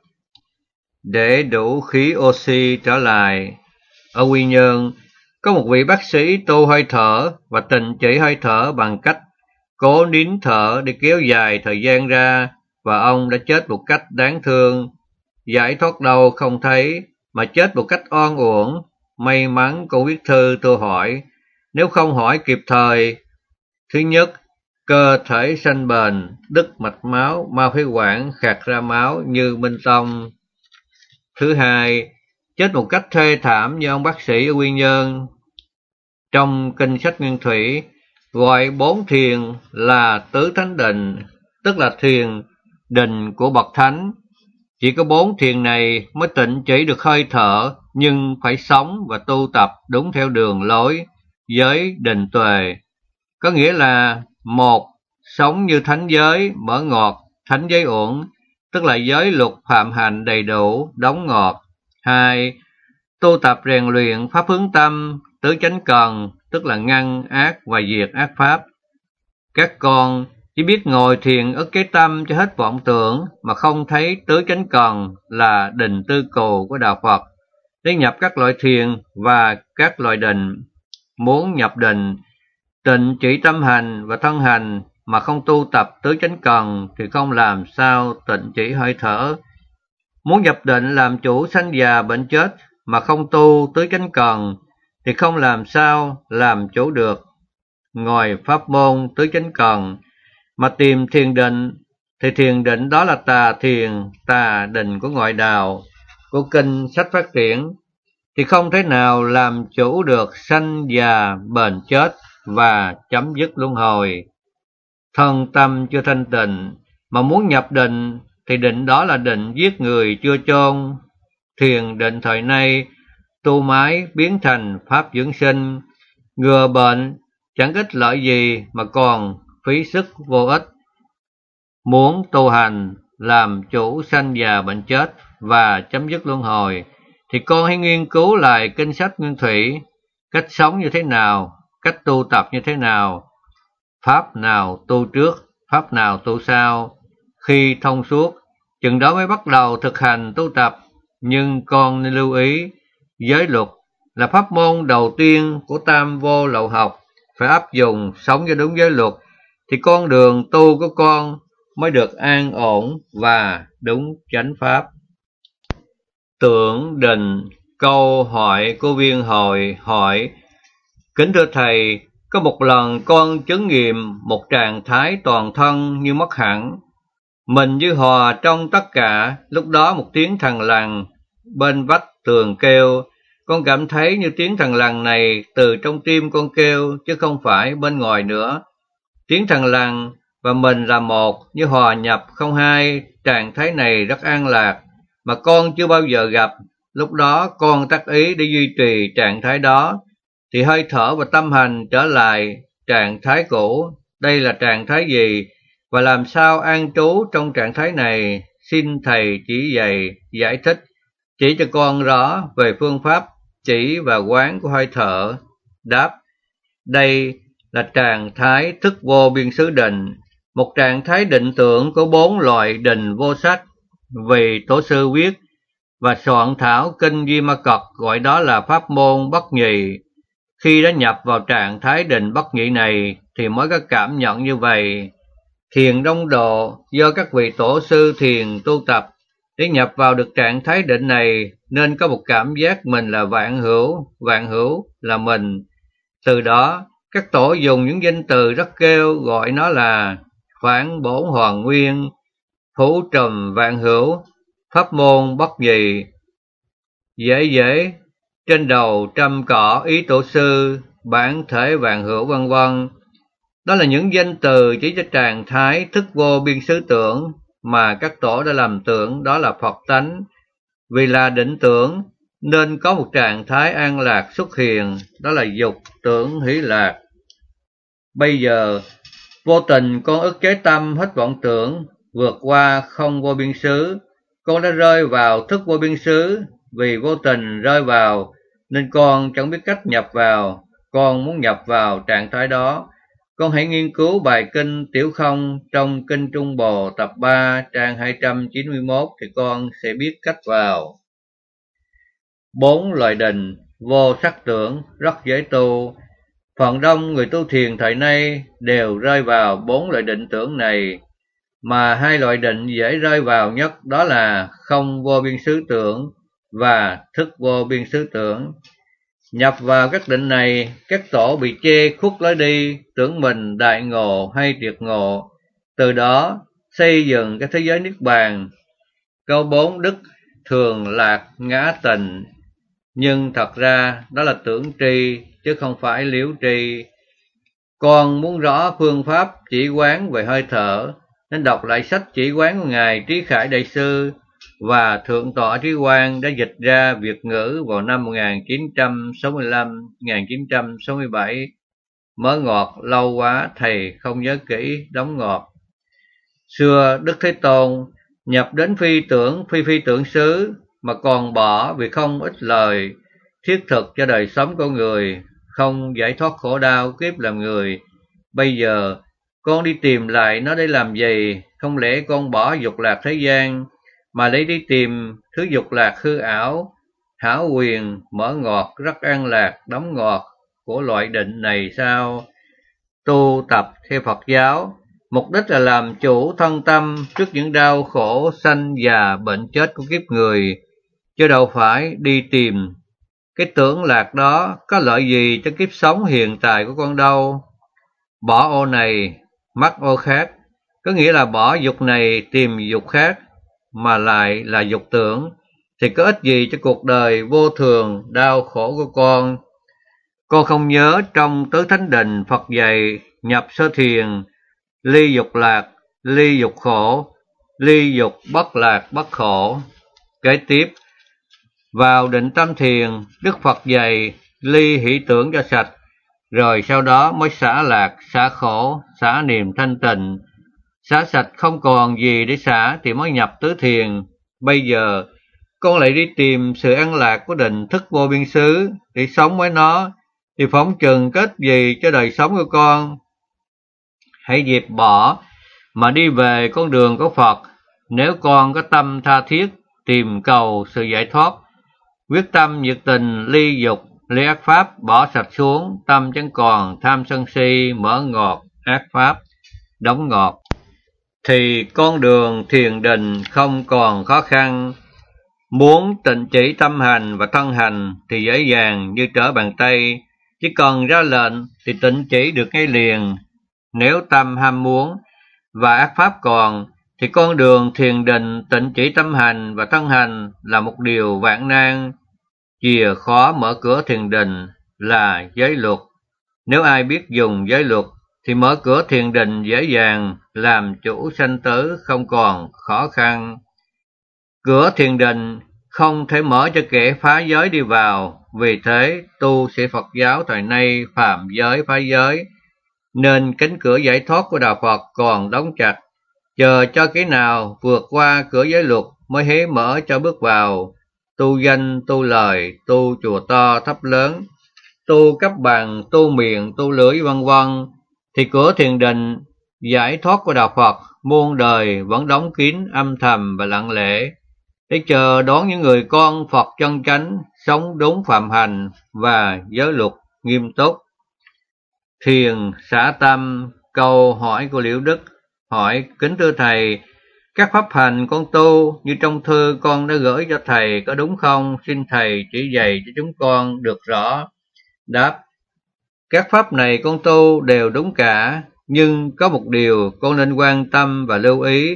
để đủ khí oxy trở lại. Ở Quy Nhơn, có một vị bác sĩ tu hơi thở và tịnh chỉ hơi thở bằng cách cố nín thở để kéo dài thời gian ra, và ông đã chết một cách đáng thương. Giải thoát đâu không thấy, mà chết một cách oan uổng. May mắn cô viết thư tôi hỏi, nếu không hỏi kịp thời: thứ nhất, cơ thể sanh bền, đứt mạch máu, mao phế quản khạc ra máu như Minh Tông. Thứ hai, chết một cách thê thảm như ông bác sĩ ở Quy Nhơn. Trong kinh sách Nguyên Thủy gọi 4 thiền là tứ thánh định, tức là thiền định của bậc thánh. Chỉ có 4 thiền này mới tịnh chỉ được hơi thở, nhưng phải sống và tu tập đúng theo đường lối giới định tuệ. Có nghĩa là: 1. Sống như thánh giới, mở ngọt, thánh giới uẩn, tức là giới luật phạm hạnh đầy đủ, đóng ngọt. 2. Tu tập rèn luyện pháp hướng tâm, tứ chánh cần, tức là ngăn ác và diệt ác pháp. Các con chỉ biết ngồi thiền ức chế tâm cho hết vọng tưởng, mà không thấy tứ chánh cần là định tư cù của đạo Phật, để nhập các loại thiền và các loại định. Muốn nhập định, tịnh chỉ tâm hành và thân hành, mà không tu tập tứ chánh cần thì không làm sao tịnh chỉ hơi thở. Muốn nhập định làm chủ sanh già bệnh chết, mà không tu tứ chánh cần thì không làm sao làm chủ được. Ngoài pháp môn tứ chánh cần mà tìm thiền định, thì thiền định đó là tà thiền, tà định của ngoại đạo, của kinh sách phát triển, thì không thể nào làm chủ được sanh già bệnh chết và chấm dứt luân hồi. Thân tâm chưa thanh tịnh mà muốn nhập định thì định đó là định giết người chưa chôn. Thiền định thời nay tu mãi biến thành pháp dưỡng sinh, ngừa bệnh chẳng ích lợi gì mà còn phí sức vô ích. Muốn tu hành làm chủ sanh già bệnh chết và chấm dứt luân hồi thì con hãy nghiên cứu lại kinh sách nguyên thủy, cách sống như thế nào, cách tu tập như thế nào, pháp nào tu trước, pháp nào tu sau. Khi thông suốt, chừng đó mới bắt đầu thực hành tu tập. Nhưng con nên lưu ý, giới luật là pháp môn đầu tiên của tam vô lậu học, phải áp dụng sống cho đúng giới luật thì con đường tu của con mới được an ổn và đúng chánh pháp. Tưởng Định. Câu hỏi của Viên Hội hỏi: Kính thưa Thầy, có một lần con chứng nghiệm một trạng thái toàn thân như mất hẳn, mình như hòa trong tất cả. Lúc đó một tiếng thằng lằn bên vách tường kêu, con cảm thấy như tiếng thằng lằn này từ trong tim con kêu, chứ không phải bên ngoài nữa. Tiếng thằng lằn và mình là một, như hòa nhập không hai. Trạng thái này rất an lạc, mà con chưa bao giờ gặp. Lúc đó con tác ý để duy trì trạng thái đó, thì hơi thở và tâm hành trở lại trạng thái cũ. Đây là trạng thái gì, và làm sao an trú trong trạng thái này? Xin Thầy chỉ dạy, giải thích, chỉ cho con rõ về phương pháp chỉ và quán của hơi thở. Đáp: đây là trạng thái thức vô biên xứ định, một trạng thái định tưởng của 4 loại định vô sắc. Vì Tổ sư viết và soạn thảo kinh Di Ma Cật gọi đó là pháp môn bất nhị. Khi đã nhập vào trạng thái định bất nhị này thì mới có cảm nhận như vậy. Thiền Đông Độ do các vị tổ sư thiền tu tập để nhập vào được trạng thái định này, nên có một cảm giác mình là vạn hữu là mình. Từ đó các tổ dùng những danh từ rất kêu gọi nó là phản bổn hoàn nguyên, phủ trùm vạn hữu, pháp môn bất nhị, dễ trên đầu trăm cỏ ý tổ sư, bản thể vạn hữu vân vân. Đó là những danh từ chỉ cho trạng thái thức vô biên xứ tưởng mà các tổ đã làm tưởng đó là Phật tánh. Vì là định tưởng nên có một trạng thái an lạc xuất hiện, đó là dục tưởng hỷ lạc. Bây giờ vô tình con ức chế tâm hết vọng tưởng, vượt qua không vô biên xứ, con đã rơi vào thức vô biên xứ. Vì vô tình rơi vào nên con chẳng biết cách nhập vào. Con muốn nhập vào trạng thái đó, con hãy nghiên cứu bài kinh Tiểu Không trong kinh Trung Bồ tập 3 trang 291 thì con sẽ biết cách vào. 4 loại định vô sắc tưởng rất dễ tu. Phần đông người tu thiền thời nay đều rơi vào 4 loại định tưởng này, mà 2 loại định dễ rơi vào nhất đó là không vô biên xứ tưởng và thức vô biên xứ tưởng. Nhập vào các định này, các tổ bị chê khuất lối đi, tưởng mình đại ngộ hay triệt ngộ, từ đó xây dựng cái thế giới niết bàn. Câu 4 đức thường lạc ngã tình, nhưng thật ra đó là tưởng tri chứ không phải liễu tri. Con muốn rõ phương pháp chỉ quán về hơi thở nên đọc lại sách chỉ quán của Ngài Trí Khải Đại Sư và Thượng tọa Trí Quang đã dịch ra Việt ngữ vào năm 1965-1967. Mớ ngọt lâu quá thầy không nhớ kỹ đóng ngọt. Xưa Đức Thế Tôn nhập đến phi tưởng xứ mà còn bỏ vì không ích lời thiết thực cho đời sống con người, không giải thoát khổ đau kiếp làm người. Bây giờ con đi tìm lại nó để làm gì? Không lẽ con bỏ dục lạc thế gian mà lấy đi tìm thứ dục lạc hư ảo, hảo quyền, mở ngọt, rất an lạc, đóng ngọt của loại định này sao? Tu tập theo Phật giáo, mục đích là làm chủ thân tâm trước những đau khổ sanh già bệnh chết của kiếp người, chứ đâu phải đi tìm cái tưởng lạc đó có lợi gì cho kiếp sống hiện tại của con đâu. Bỏ ô này, mắc ô khác, có nghĩa là bỏ dục này tìm dục khác, mà lại là dục tưởng, thì có ích gì cho cuộc đời vô thường, đau khổ của con. Con không nhớ trong Tứ Thánh Định Phật dạy nhập sơ thiền, ly dục lạc, ly dục khổ, ly dục bất lạc bất khổ. Kế tiếp, vào định tâm thiền, Đức Phật dạy ly hỷ tưởng cho sạch, rồi sau đó mới xả lạc, xả khổ, xả niềm thanh tịnh. Xả sạch không còn gì để xả thì mới nhập tứ thiền. Bây giờ, con lại đi tìm sự an lạc của định thức vô biên xứ để sống với nó, thì phỏng chừng kết gì cho đời sống của con. Hãy dẹp bỏ mà đi về con đường của Phật. Nếu con có tâm tha thiết tìm cầu sự giải thoát, quyết tâm nhiệt tình ly dục, ly ác pháp bỏ sạch xuống, tâm chẳng còn tham sân si, mở ngọt ác pháp, đóng ngọt, thì con đường thiền định không còn khó khăn. Muốn tịnh chỉ tâm hành và thân hành thì dễ dàng như trở bàn tay, chỉ cần ra lệnh thì tịnh chỉ được ngay liền. Nếu tâm ham muốn và ác pháp còn, thì con đường thiền định tịnh chỉ tâm hành và thân hành là một điều vạn nan. Chìa khóa mở cửa thiền định là giới luật. Nếu ai biết dùng giới luật thì mở cửa thiền định dễ dàng, làm chủ sanh tử không còn khó khăn. Cửa thiền định không thể mở cho kẻ phá giới đi vào, vì thế tu sĩ Phật giáo thời nay phạm giới phá giới, nên cánh cửa giải thoát của đạo Phật còn đóng chặt, chờ cho kẻ nào vượt qua cửa giới luật mới hé mở cho bước vào. Tu danh, tu lời, tu chùa to thấp lớn, tu cấp bằng, tu miệng, tu lưỡi vân vân, thì cửa thiền định giải thoát của đạo Phật muôn đời vẫn đóng kín âm thầm và lặng lẽ, để chờ đón những người con Phật chân chánh, sống đúng phạm hành và giới luật nghiêm túc. Thiền xả tâm. Câu hỏi của Liễu Đức hỏi: kính thưa thầy, các pháp hành con tu như trong thư con đã gửi cho thầy có đúng không? Xin thầy chỉ dạy cho chúng con được rõ. Đáp: các pháp này con tu đều đúng cả, nhưng có một điều con nên quan tâm và lưu ý.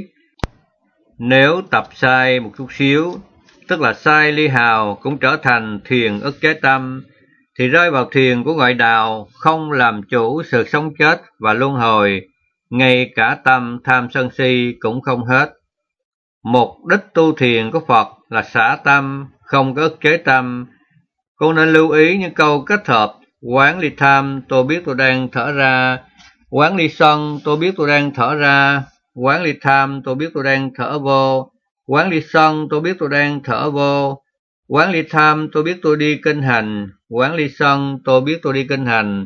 Nếu tập sai một chút xíu, tức là sai ly hào cũng trở thành thiền ức chế tâm, thì rơi vào thiền của ngoại đạo, không làm chủ sự sống chết và luân hồi, ngay cả tâm tham sân si cũng không hết. Mục đích tu thiền của Phật là xả tâm, không có ức chế tâm. Con nên lưu ý những câu kết hợp: quán ly tham, tôi biết tôi đang thở ra; quán ly sân, tôi biết tôi đang thở ra; quán ly tham, tôi biết tôi đang thở vô; quán ly sân, tôi biết tôi đang thở vô; quán ly tham, tôi biết tôi đi kinh hành; quán ly sân, tôi biết tôi đi kinh hành.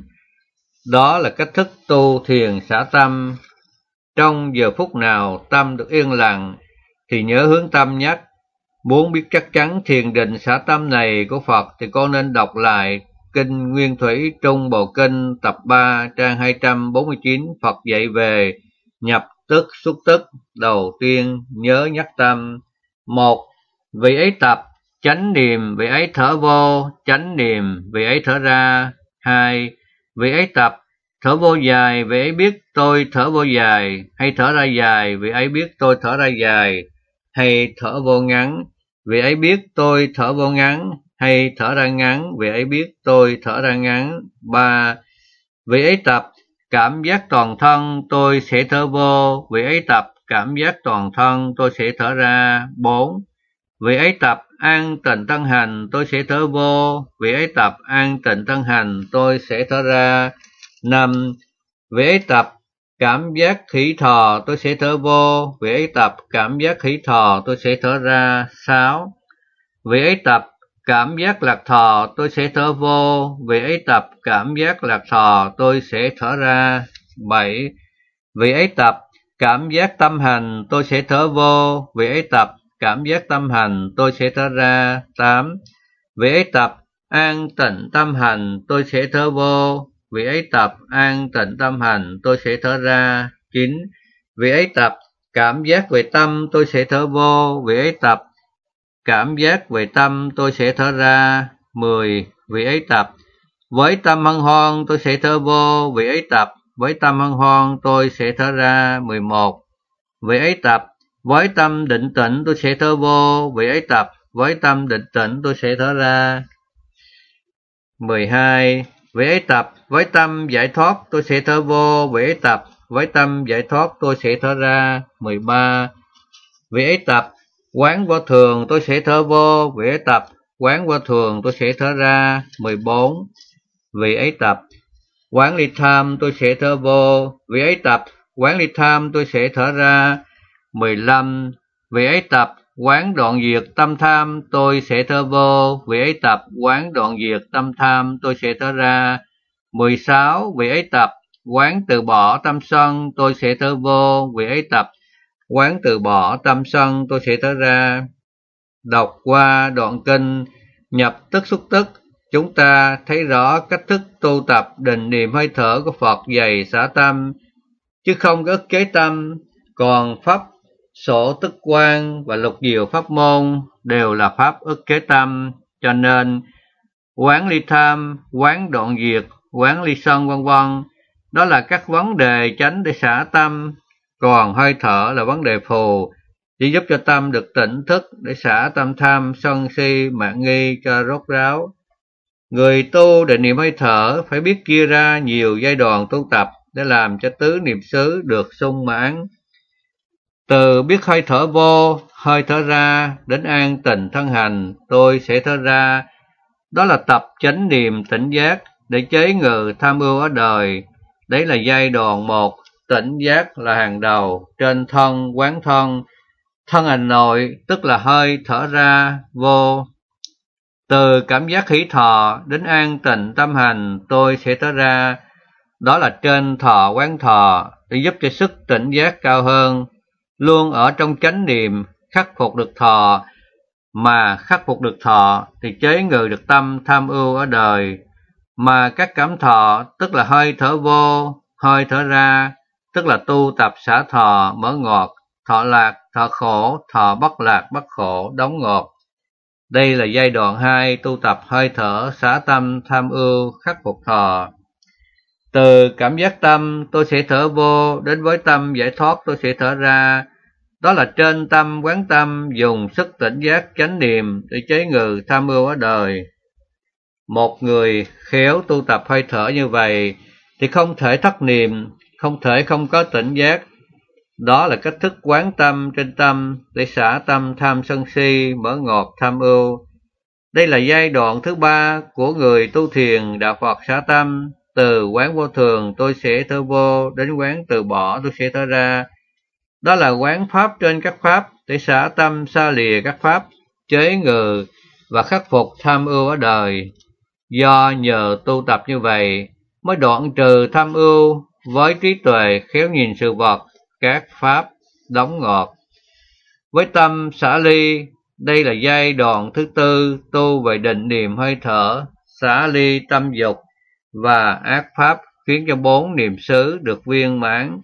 Đó là cách thức tu thiền xả tâm. Trong giờ phút nào tâm được yên lặng thì nhớ hướng tâm nhắc. Muốn biết chắc chắn thiền định xả tâm này của Phật thì con nên đọc lại Kinh Nguyên Thủy Trung Bộ Kinh tập 3 trang 249. Phật dạy về nhập tức xuất tức. Đầu tiên nhớ nhắc tâm. 1. Vị ấy tập, chánh niệm vị ấy thở vô, chánh niệm vị ấy thở ra. 2. Vị ấy tập, thở vô dài vị ấy biết tôi thở vô dài, hay thở ra dài vị ấy biết tôi thở ra dài, hay thở vô ngắn vị ấy biết tôi thở vô ngắn, hay thở ra ngắn vị ấy biết tôi thở ra ngắn. 3. Vị ấy tập, cảm giác toàn thân tôi sẽ thở vô, vị ấy tập, cảm giác toàn thân tôi sẽ thở ra. 4. Vị ấy tập, an tịnh thân hành tôi sẽ thở vô, vị ấy tập, an tịnh thân hành tôi sẽ thở ra. 5. Vị ấy tập, cảm giác khỉ thò tôi sẽ thở vô, vị ấy tập, cảm giác khỉ thò tôi sẽ thở ra. 6. Vị ấy tập, cảm giác lạc thò tôi sẽ thở vô, vị ấy tập, cảm giác lạc thò tôi sẽ thở ra. 7. Vị ấy tập, cảm giác tâm hành tôi sẽ thở vô, vị ấy tập, cảm giác tâm hành tôi sẽ thở ra. 8. Vị ấy tập, an tịnh tâm hành tôi sẽ thở vô, vị ấy tập, an tịnh tâm hành tôi sẽ thở ra. 9. Vị ấy tập, cảm giác về tâm tôi sẽ thở vô, vị ấy tập, cảm giác về tâm tôi sẽ thở ra. 10. Vị ấy tập, với tâm hân hoan tôi sẽ thở vô, vị ấy tập, với tâm hân hoan tôi sẽ thở ra. 11. Vị ấy tập, với tâm định tĩnh tôi sẽ thở vô, vị ấy tập, với tâm định tĩnh tôi sẽ thở ra. 12. Vị ấy tập, với tâm giải thoát tôi sẽ thở vô, vị ấy tập, với tâm giải thoát tôi sẽ thở ra. 13. Vì ấy tập quán vô thường tôi sẽ thở vô, vì ấy tập quán vô thường tôi sẽ thở ra. 14. Vì ấy tập quán ly tham tôi sẽ thở vô, vì ấy tập quán ly tham tôi sẽ thở ra. 15. Vì ấy tập quán đoạn diệt tâm tham tôi sẽ thở vô, vì ấy tập quán đoạn diệt tâm tham tôi sẽ thở ra. 16. Vì ấy tập quán từ bỏ tâm sân tôi sẽ thở vô, vì ấy tập quán từ bỏ tâm sân tôi sẽ thở ra. Đọc qua đoạn kinh nhập tức xúc tức, chúng ta thấy rõ cách thức tu tập định niệm hơi thở của Phật dày xả tâm, chứ không có ức chế tâm. Còn pháp sổ tức quan và lục diệu pháp môn đều là pháp ức chế tâm, cho nên quán ly tham, quán đoạn diệt, quán ly sân vân vân, đó là các vấn đề tránh để xả tâm. Còn hơi thở là vấn đề phù, chỉ giúp cho tâm được tỉnh thức để xả tâm tham, sân si, mạn nghi cho rốt ráo. Người tu định niệm hơi thở phải biết chia ra nhiều giai đoạn tu tập để làm cho tứ niệm xứ được sung mãn. Từ biết hơi thở vô, hơi thở ra đến an tịnh thân hành, tôi sẽ thở ra, đó là tập chánh niệm tỉnh giác để chế ngự tham ưu ở đời. Đấy là giai đoạn 1, tỉnh giác là hàng đầu. Trên thân quán thân, thân hành nội tức là hơi thở ra vô. Từ cảm giác hỷ thọ đến an tịnh tâm hành tôi sẽ thở ra, đó là trên thọ quán thọ để giúp cho sức tỉnh giác cao hơn. Luôn ở trong chánh niệm khắc phục được thọ, mà khắc phục được thọ thì chế ngự được tâm tham ưu ở đời. Mà các cảm thọ tức là hơi thở vô, hơi thở ra, tức là tu tập xả thọ mở ngọt, thọ lạc, thọ khổ, thọ bất lạc bất khổ, đóng ngọt. Đây là giai đoạn 2 tu tập hơi thở xả tâm tham ưu khắc phục thọ. Từ cảm giác tâm tôi sẽ thở vô đến với tâm giải thoát tôi sẽ thở ra, đó là trên tâm quán tâm dùng sức tỉnh giác chánh niệm để chế ngự tham ưu ở đời. Một người khéo tu tập hơi thở như vậy thì không thể thất niệm, không thể không có tỉnh giác. Đó là cách thức quán tâm trên tâm để xả tâm tham sân si, mở ngọt tham ưu. Đây là giai đoạn thứ 3 của người tu thiền đạo Phật xả tâm. Từ quán vô thường tôi sẽ thở vô đến quán từ bỏ tôi sẽ thở ra, đó là quán pháp trên các pháp để xả tâm xa lìa các pháp, chế ngự và khắc phục tham ưu ở đời. Do nhờ tu tập như vậy mới đoạn trừ tham ưu, với trí tuệ khéo nhìn sự vật, các pháp đóng ngọt. Với tâm xả ly, đây là giai đoạn thứ 4 tu về định niệm hơi thở, xả ly tâm dục và ác pháp, khiến cho 4 niệm xứ được viên mãn.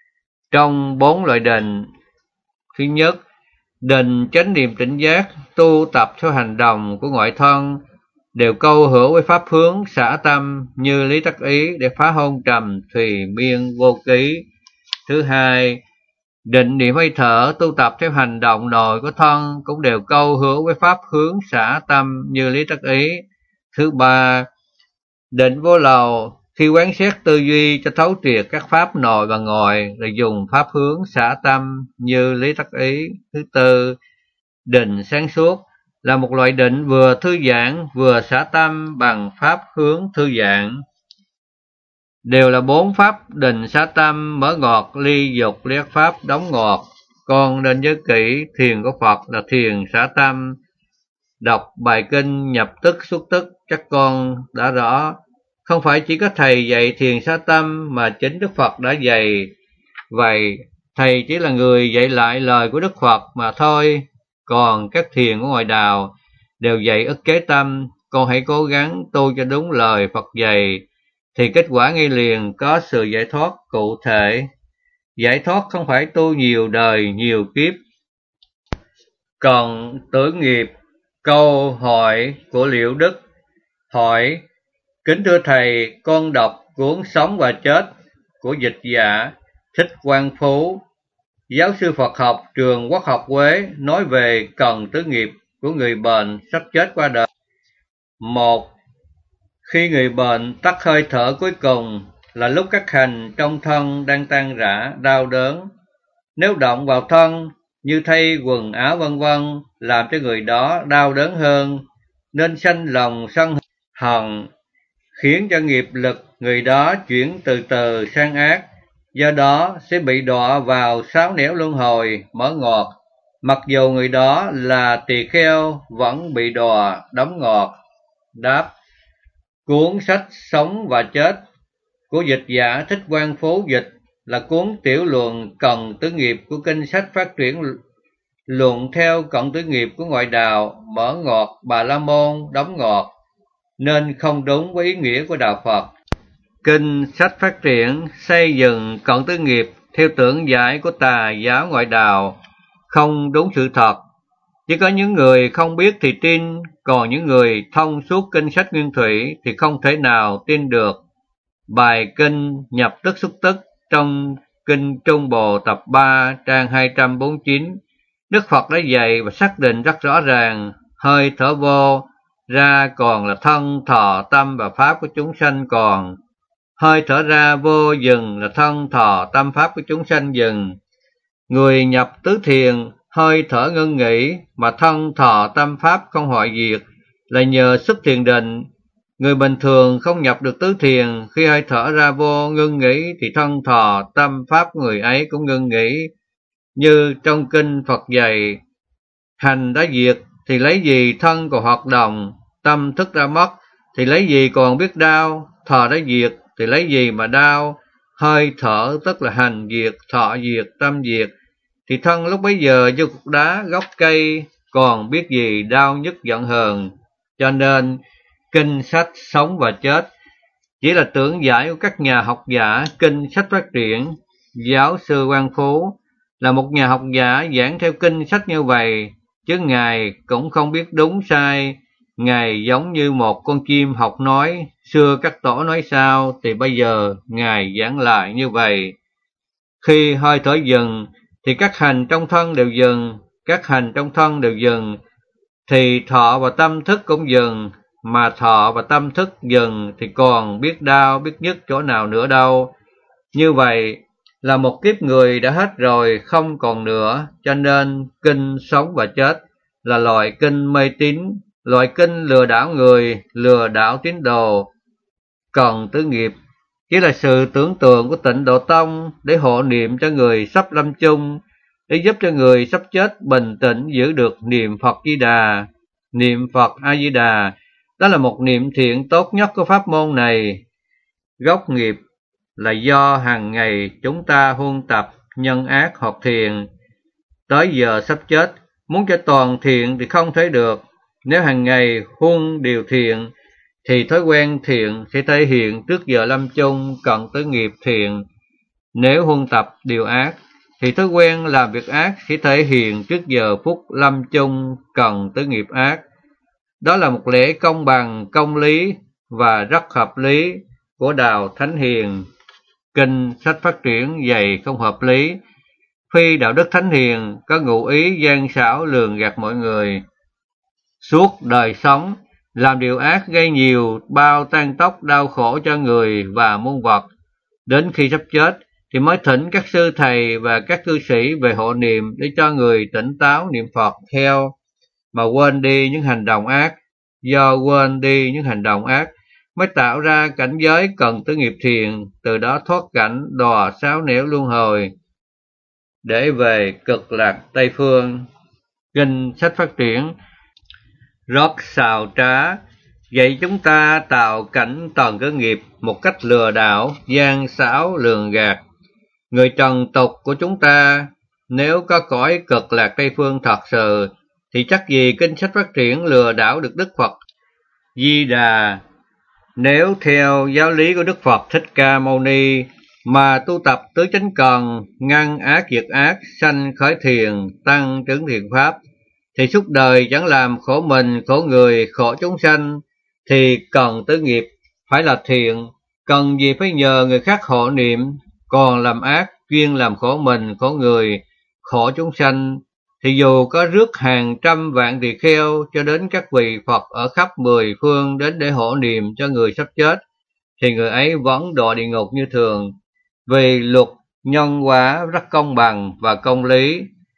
Trong 4 loại định, thứ nhất, định chánh niệm tỉnh giác tu tập theo hành động của ngoại thân, đều câu hữu với pháp hướng xả tâm như lý tắc ý để phá hôn trầm thùy miên vô ký. Thứ hai, định niệm hơi thở tu tập theo hành động nội của thân cũng đều câu hữu với pháp hướng xả tâm như lý tắc ý. Thứ ba, định vô lậu khi quán xét tư duy cho thấu triệt các pháp nội và ngoại là dùng pháp hướng xả tâm như lý tắc ý. Thứ tư, định sáng suốt là một loại định vừa thư giãn vừa xả tâm bằng pháp hướng thư giãn. Đều là 4 pháp định xả tâm mở ngọt, ly dục, ly ác pháp đóng ngọt. Con nên nhớ kỹ, thiền của Phật là thiền xả tâm. Đọc bài kinh nhập tức xuất tức chắc con đã rõ. Không phải chỉ có thầy dạy thiền xả tâm mà chính Đức Phật đã dạy. Vậy thầy chỉ là người dạy lại lời của Đức Phật mà thôi. Còn các thiền của ngoại đạo đều dạy ức chế tâm. Con hãy cố gắng tu cho đúng lời Phật dạy, thì kết quả ngay liền có sự giải thoát cụ thể. Giải thoát không phải tu nhiều đời nhiều kiếp. Còn tử nghiệp, câu hỏi của Liễu Đức hỏi: kính thưa thầy, con đọc cuốn Sống và Chết của dịch giả Thích Quang Phú, giáo sư Phật học trường Quốc học Huế, nói về cần tứ nghiệp của người bệnh sắp chết qua đời. 1. Khi người bệnh tắt hơi thở cuối cùng là lúc các hành trong thân đang tan rã, đau đớn. Nếu động vào thân như thay quần áo vân vân, làm cho người đó đau đớn hơn, nên sanh lòng sân hận, khiến cho nghiệp lực người đó chuyển từ từ sang ác, do đó sẽ bị đọa vào sáu nẻo luân hồi mở ngọt. Mặc dù người đó là tỳ kheo vẫn bị đọa đóng ngọt. Đáp: cuốn sách Sống và Chết của dịch giả Thích Quang Phú dịch là cuốn tiểu luận cận tứ nghiệp của kinh sách Phát Triển Luận theo cận tứ nghiệp của ngoại đạo, mở ngọt Bà La Môn đóng ngọt, nên không đúng với ý nghĩa của đạo Phật. Kinh sách Phát Triển xây dựng cận tứ nghiệp theo tưởng giải của tà giáo ngoại đạo, không đúng sự thật. Chỉ có những người không biết thì tin, còn những người thông suốt kinh sách nguyên thủy thì không thể nào tin được. Bài kinh nhập tức xúc tức trong kinh Trung Bồ tập 3 trang 249, Đức Phật đã dạy và xác định rất rõ ràng, hơi thở vô ra còn là thân, thọ, tâm và pháp của chúng sanh còn. Hơi thở ra vô dừng là thân, thọ, tâm, pháp của chúng sanh dừng. Người nhập tứ thiền, hơi thở ngưng nghỉ mà thân, thọ, tâm, pháp không hoại diệt là nhờ sức thiền định. Người bình thường không nhập được tứ thiền, khi hơi thở ra vô ngưng nghỉ thì thân, thọ, tâm, pháp của người ấy cũng ngưng nghỉ. Như trong kinh Phật dạy, hành đã diệt thì lấy gì thân còn hoạt động, tâm thức đã mất thì lấy gì còn biết đau, thọ đã diệt thì lấy gì mà đau. Hơi thở tức là hành diệt, thọ diệt, tâm diệt, thì thân lúc bấy giờ như cục đá, gốc cây, còn biết gì đau nhức giận hờn. Cho nên kinh sách Sống và Chết chỉ là tưởng giải của các nhà học giả kinh sách Phát Triển. Giáo sư Quang Phú là một nhà học giả giảng theo kinh sách như vậy, chứ Ngài cũng không biết đúng sai. Ngài giống như một con chim học nói, xưa các tổ nói sao thì bây giờ Ngài giảng lại như vậy. Khi hơi thở dừng thì các hành trong thân đều dừng, các hành trong thân đều dừng thì thọ và tâm thức cũng dừng, mà thọ và tâm thức dừng thì còn biết đau biết nhức chỗ nào nữa đâu. Như vậy là một kiếp người đã hết rồi, không còn nữa. Cho nên kinh Sống và Chết là loại kinh mê tín, loại kinh lừa đảo người, lừa đảo tín đồ. Còn tứ nghiệp chỉ là sự tưởng tượng của Tịnh Độ Tông để hộ niệm cho người sắp lâm chung, để giúp cho người sắp chết bình tĩnh giữ được niệm Phật Di Đà. Niệm Phật A Di Đà đó là một niệm thiện tốt nhất của pháp môn này. Gốc nghiệp là do hàng ngày chúng ta huân tập nhân ác hoặc thiện. Tới giờ sắp chết, muốn cho toàn thiện thì không thể được. Nếu hàng ngày huân điều thiện thì thói quen thiện sẽ thể hiện trước giờ lâm chung cận tới nghiệp thiện. Nếu huân tập điều ác thì thói quen làm việc ác sẽ thể hiện trước giờ phút lâm chung cận tới nghiệp ác. Đó là một lẽ công bằng, công lý và rất hợp lý của đạo Thánh Hiền. Kinh sách Phát Triển dạy không hợp lý. Phi đạo đức Thánh Hiền có ngụ ý gian xảo lường gạt mọi người. Suốt đời sống làm điều ác gây nhiều bao tan tóc đau khổ cho người và muôn vật. Đến khi sắp chết thì mới thỉnh các sư thầy và các cư sĩ về hộ niệm để cho người tỉnh táo niệm Phật theo, mà quên đi những hành động ác. Do quên đi những hành động ác mới tạo ra cảnh giới cần tới nghiệp thiền, từ đó thoát cảnh đọa sáu nẻo luân hồi để về cực lạc Tây Phương. Kinh sách Phát Triển rất xào trá, vậy chúng ta tạo cảnh toàn cơ nghiệp một cách lừa đảo, gian xảo lường gạt. Người trần tục của chúng ta nếu có cõi cực lạc Tây Phương thật sự thì chắc gì kinh sách Phát Triển lừa đảo được Đức Phật Di Đà. Nếu theo giáo lý của Đức Phật Thích Ca Mâu Ni mà tu tập tứ chánh cần, ngăn ác diệt ác, sanh khởi thiền, tăng trưởng thiền pháp, thì suốt đời chẳng làm khổ mình, khổ người, khổ chúng sanh, thì cần tứ nghiệp phải là thiện, cần gì phải nhờ người khác hộ niệm. Còn làm ác, chuyên làm khổ mình, khổ người, khổ chúng sanh, thì dù có rước hàng trăm vạn tỳ kheo cho đến các vị Phật ở khắp mười phương đến để hộ niệm cho người sắp chết, thì người ấy vẫn đọa địa ngục như thường, vì luật nhân quả rất công bằng và công lý.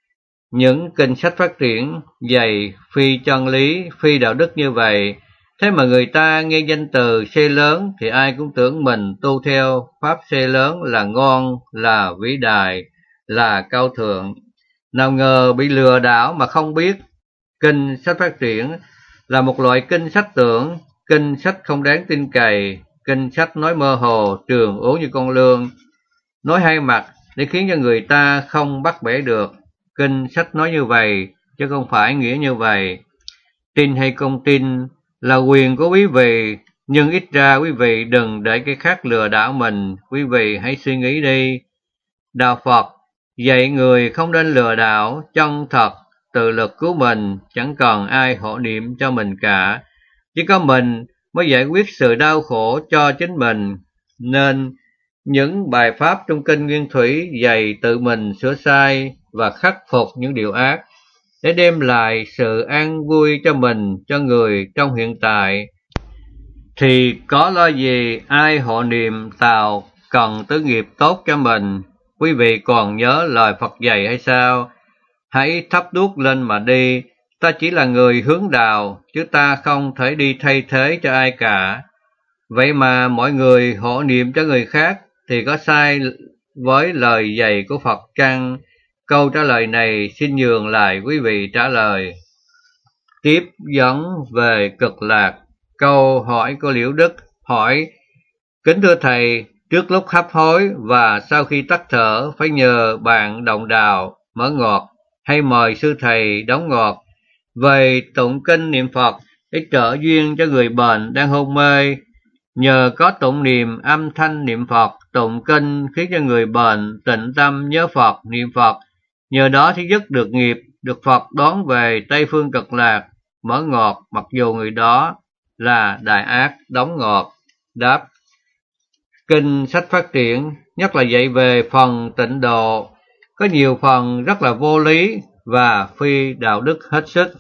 những kinh sách phát triển dày phi chân lý, phi đạo đức như vậy. Thế mà người ta nghe danh từ xe lớn thì ai cũng tưởng mình tu theo pháp xe lớn là ngon, là vĩ đại, là cao thượng. Nào ngờ bị lừa đảo mà không biết. Kinh sách phát triển là một loại kinh sách tưởng, kinh sách không đáng tin cậy, kinh sách nói mơ hồ, trường ố như con lươn, nói hai mặt để khiến cho người ta không bắt bẻ được. Kinh sách nói như vậy, chứ không phải nghĩa như vậy. Tin hay không tin là quyền của quý vị, nhưng ít ra quý vị đừng để cái khác lừa đảo mình, quý vị hãy suy nghĩ đi. Đạo Phật dạy người không nên lừa đảo, chân thật, tự lực cứu mình, chẳng cần ai hộ niệm cho mình cả. Chỉ có mình mới giải quyết sự đau khổ cho chính mình, nên những bài pháp trong kinh Nguyên Thủy dạy tự mình sửa sai và khắc phục những điều ác, để đem lại sự an vui cho mình, cho người trong hiện tại. Thì có lo gì ai hộ niệm tào cần tứ nghiệp tốt cho mình. Quý vị còn nhớ lời Phật dạy hay sao? Hãy thắp đuốc lên mà đi, ta chỉ là người hướng đạo, chứ ta không thể đi thay thế cho ai cả. Vậy mà mọi người hộ niệm cho người khác thì có sai với lời dạy của Phật chăng? Câu trả lời này xin nhường lại quý vị trả lời. Tiếp dẫn về Cực Lạc. Câu hỏi của Liễu Đức hỏi: kính thưa thầy, trước lúc hấp hối và sau khi tắt thở phải nhờ bạn đồng đạo mở ngọt hay mời sư thầy đóng ngọt về tụng kinh niệm Phật để trợ duyên cho người bệnh đang hôn mê? Nhờ có tụng niệm âm thanh niệm Phật, tụng kinh khiến cho người bệnh tịnh tâm nhớ Phật, niệm Phật, nhờ đó thì dứt được nghiệp, được Phật đón về Tây Phương Cực Lạc, mở ngọt, mặc dù người đó là đại ác đóng ngọt. Đáp: kinh sách phát triển, nhất là dạy về phần tịnh độ, có nhiều phần rất là vô lý và phi đạo đức hết sức.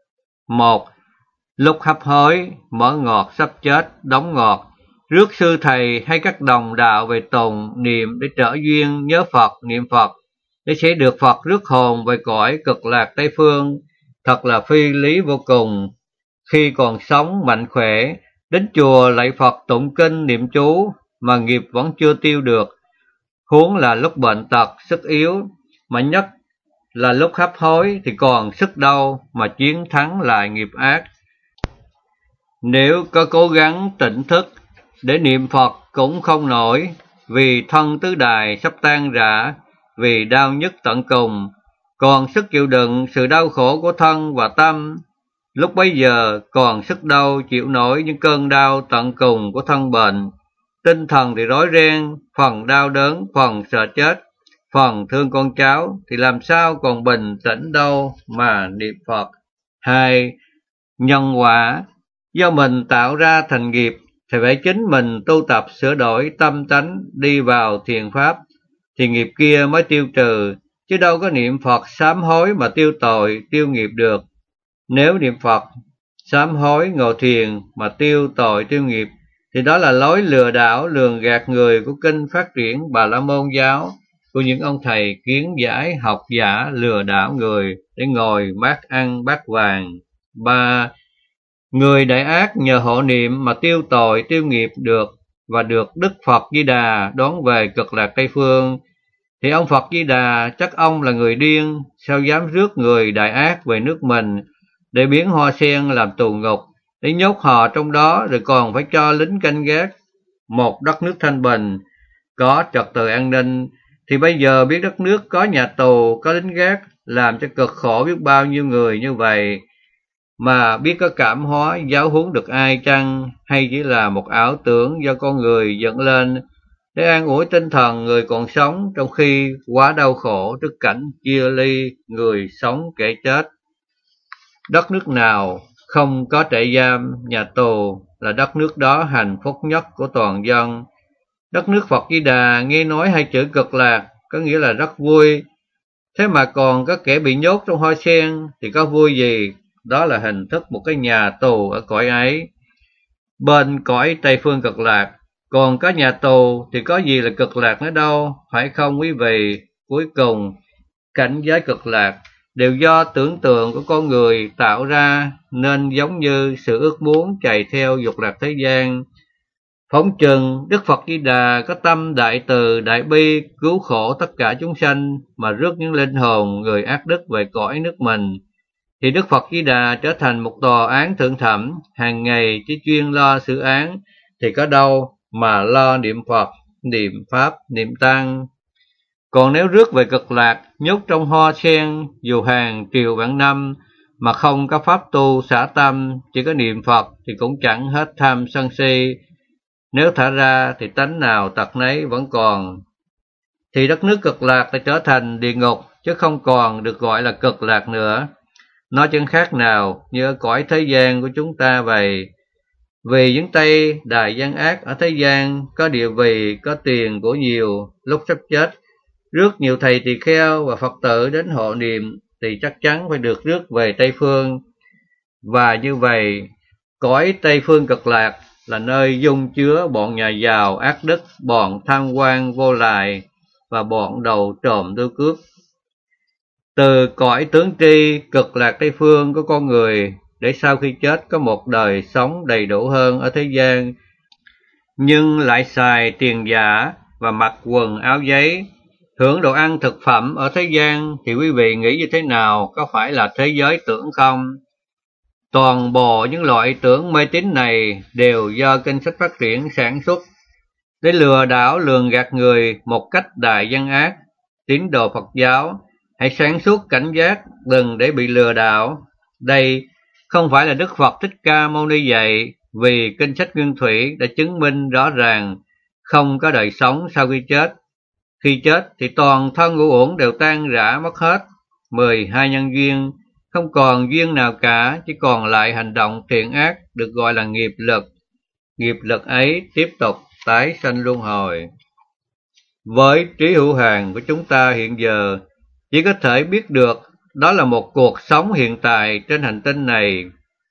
1. Lúc hấp hối, mở ngọt sắp chết, đóng ngọt, rước sư thầy hay các đồng đạo về tụng niệm để trở duyên nhớ Phật, niệm Phật, để sẽ được Phật rước hồn về cõi Cực Lạc Tây Phương, thật là phi lý vô cùng. Khi còn sống mạnh khỏe, đến chùa lạy Phật tụng kinh niệm chú mà nghiệp vẫn chưa tiêu được, huống là lúc bệnh tật, sức yếu, mà nhất là lúc hấp hối thì còn sức đâu mà chiến thắng lại nghiệp ác. Nếu có cố gắng tỉnh thức để niệm Phật cũng không nổi, vì thân tứ đài sắp tan rã, vì đau nhức tận cùng, còn sức chịu đựng sự đau khổ của thân và tâm. Lúc bấy giờ còn sức đâu chịu nổi những cơn đau tận cùng của thân bệnh. Tinh thần thì rối ren, phần đau đớn, phần sợ chết, phần thương con cháu, thì làm sao còn bình tĩnh đâu mà niệm Phật. 2. Nhân quả. Do mình tạo ra thành nghiệp thì phải chính mình tu tập sửa đổi tâm tánh, đi vào thiền pháp thì nghiệp kia mới tiêu trừ, chứ đâu có niệm Phật sám hối mà tiêu tội, tiêu nghiệp được. Nếu niệm Phật sám hối ngồi thiền mà tiêu tội tiêu nghiệp thì đó là lối lừa đảo, lường gạt người của kinh phát triển Bà La Môn giáo, của những ông thầy kiến giải học giả lừa đảo người để ngồi bát ăn bát vàng. 3. Người đại ác nhờ hộ niệm mà tiêu tội tiêu nghiệp được và được Đức Phật Di Đà đón về Cực Lạc Tây Phương, thì ông Phật Di Đà chắc ông là người điên, sao dám rước người đại ác về nước mình để biến Hoa Sen làm tù ngục, để nhốt họ trong đó, rồi còn phải cho lính canh gác. Một đất nước thanh bình, có trật tự an ninh, thì bây giờ biết đất nước có nhà tù, có lính gác, làm cho cực khổ biết bao nhiêu người như vậy, mà biết có cảm hóa giáo huấn được ai chăng, hay chỉ là một ảo tưởng do con người dựng lên để an ủi tinh thần người còn sống, trong khi quá đau khổ trước cảnh chia ly người sống kẻ chết. Đất nước nào không có trại giam, nhà tù là đất nước đó hạnh phúc nhất của toàn dân. Đất nước Phật Di Đà nghe nói hai chữ Cực Lạc có nghĩa là rất vui, thế mà còn có kẻ bị nhốt trong Hoa Sen thì có vui gì? Đó là hình thức một cái nhà tù ở cõi ấy. Bên cõi Tây Phương Cực Lạc còn có nhà tù thì có gì là Cực Lạc nữa đâu, phải không quý vị? Cuối cùng cảnh giới Cực Lạc đều do tưởng tượng của con người tạo ra, nên giống như sự ước muốn chạy theo dục lạc thế gian. Phỏng chừng Đức Phật Di Đà có tâm đại từ đại bi cứu khổ tất cả chúng sanh mà rước những linh hồn người ác đức về cõi nước mình, thì Đức Phật Di Đà trở thành một tòa án thượng thẩm, hàng ngày chỉ chuyên lo xử án, thì có đâu mà lo niệm Phật, niệm Pháp, niệm Tăng. Còn nếu rước về Cực Lạc, nhốt trong hoa sen dù hàng triệu vạn năm, mà không có pháp tu xả tâm, chỉ có niệm Phật thì cũng chẳng hết tham sân si. Nếu thả ra thì tánh nào tật nấy vẫn còn. Thì đất nước Cực Lạc đã trở thành địa ngục, chứ không còn được gọi là Cực Lạc nữa. Nó chẳng khác nào như ở cõi thế gian của chúng ta vậy. Vì những tay đại gian ác ở thế gian có địa vị, có tiền của nhiều, lúc sắp chết, rước nhiều thầy tỳ kheo và Phật tử đến hộ niệm, thì chắc chắn phải được rước về Tây Phương. Và như vậy, cõi Tây Phương Cực Lạc là nơi dung chứa bọn nhà giàu ác đức, bọn tham quan vô lại và bọn đầu trộm tư cướp. Từ cõi tướng tri Cực Lạc Tây Phương của con người, để sau khi chết có một đời sống đầy đủ hơn ở thế gian, nhưng lại xài tiền giả và mặc quần áo giấy, hưởng đồ ăn thực phẩm ở thế gian, thì quý vị nghĩ như thế nào, có phải là thế giới tưởng không? Toàn bộ những loại tưởng mê tín này đều do kinh sách phát triển sản xuất để lừa đảo lường gạt người một cách đại gian ác. Tín đồ Phật giáo hãy sáng suốt cảnh giác, đừng để bị lừa đảo. Đây không phải là Đức Phật Thích Ca Mâu Ni dạy, vì kinh sách Nguyên Thủy đã chứng minh rõ ràng không có đời sống sau khi chết. Khi chết thì toàn thân ngũ uẩn đều tan rã mất hết, 12 nhân duyên không còn duyên nào cả, chỉ còn lại hành động thiện ác được gọi là nghiệp lực. Nghiệp lực ấy tiếp tục tái sanh luân hồi. Với trí hữu hạn của chúng ta hiện giờ, chỉ có thể biết được đó là một cuộc sống hiện tại trên hành tinh này.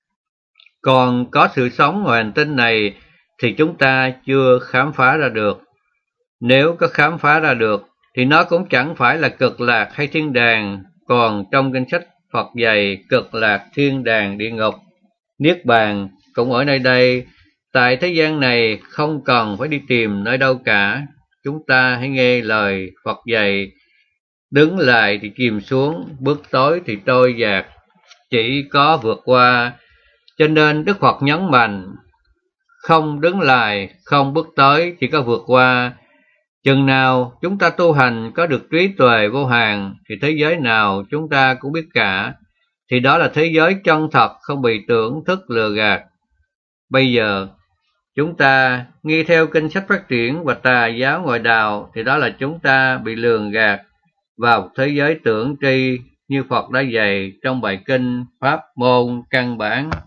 Còn có sự sống ngoài hành tinh này thì chúng ta chưa khám phá ra được. Nếu có khám phá ra được thì nó cũng chẳng phải là Cực Lạc hay thiên đàng. Còn trong kinh sách Phật dạy Cực Lạc, thiên đàng, địa ngục, niết bàn cũng ở nơi đây. Tại thế gian này không cần phải đi tìm nơi đâu cả. Chúng ta hãy nghe lời Phật dạy: đứng lại thì chìm xuống, bước tới thì trôi dạt, chỉ có vượt qua. Cho nên Đức Phật nhấn mạnh, không đứng lại, không bước tới, chỉ có vượt qua. Chừng nào chúng ta tu hành có được trí tuệ vô hạn, thì thế giới nào chúng ta cũng biết cả, thì đó là thế giới chân thật, không bị tưởng thức lừa gạt. Bây giờ chúng ta nghi theo kinh sách phát triển và tà giáo ngoại đạo, thì đó là chúng ta bị lường gạt vào thế giới tưởng tri như Phật đã dạy trong bài kinh Pháp môn căn bản.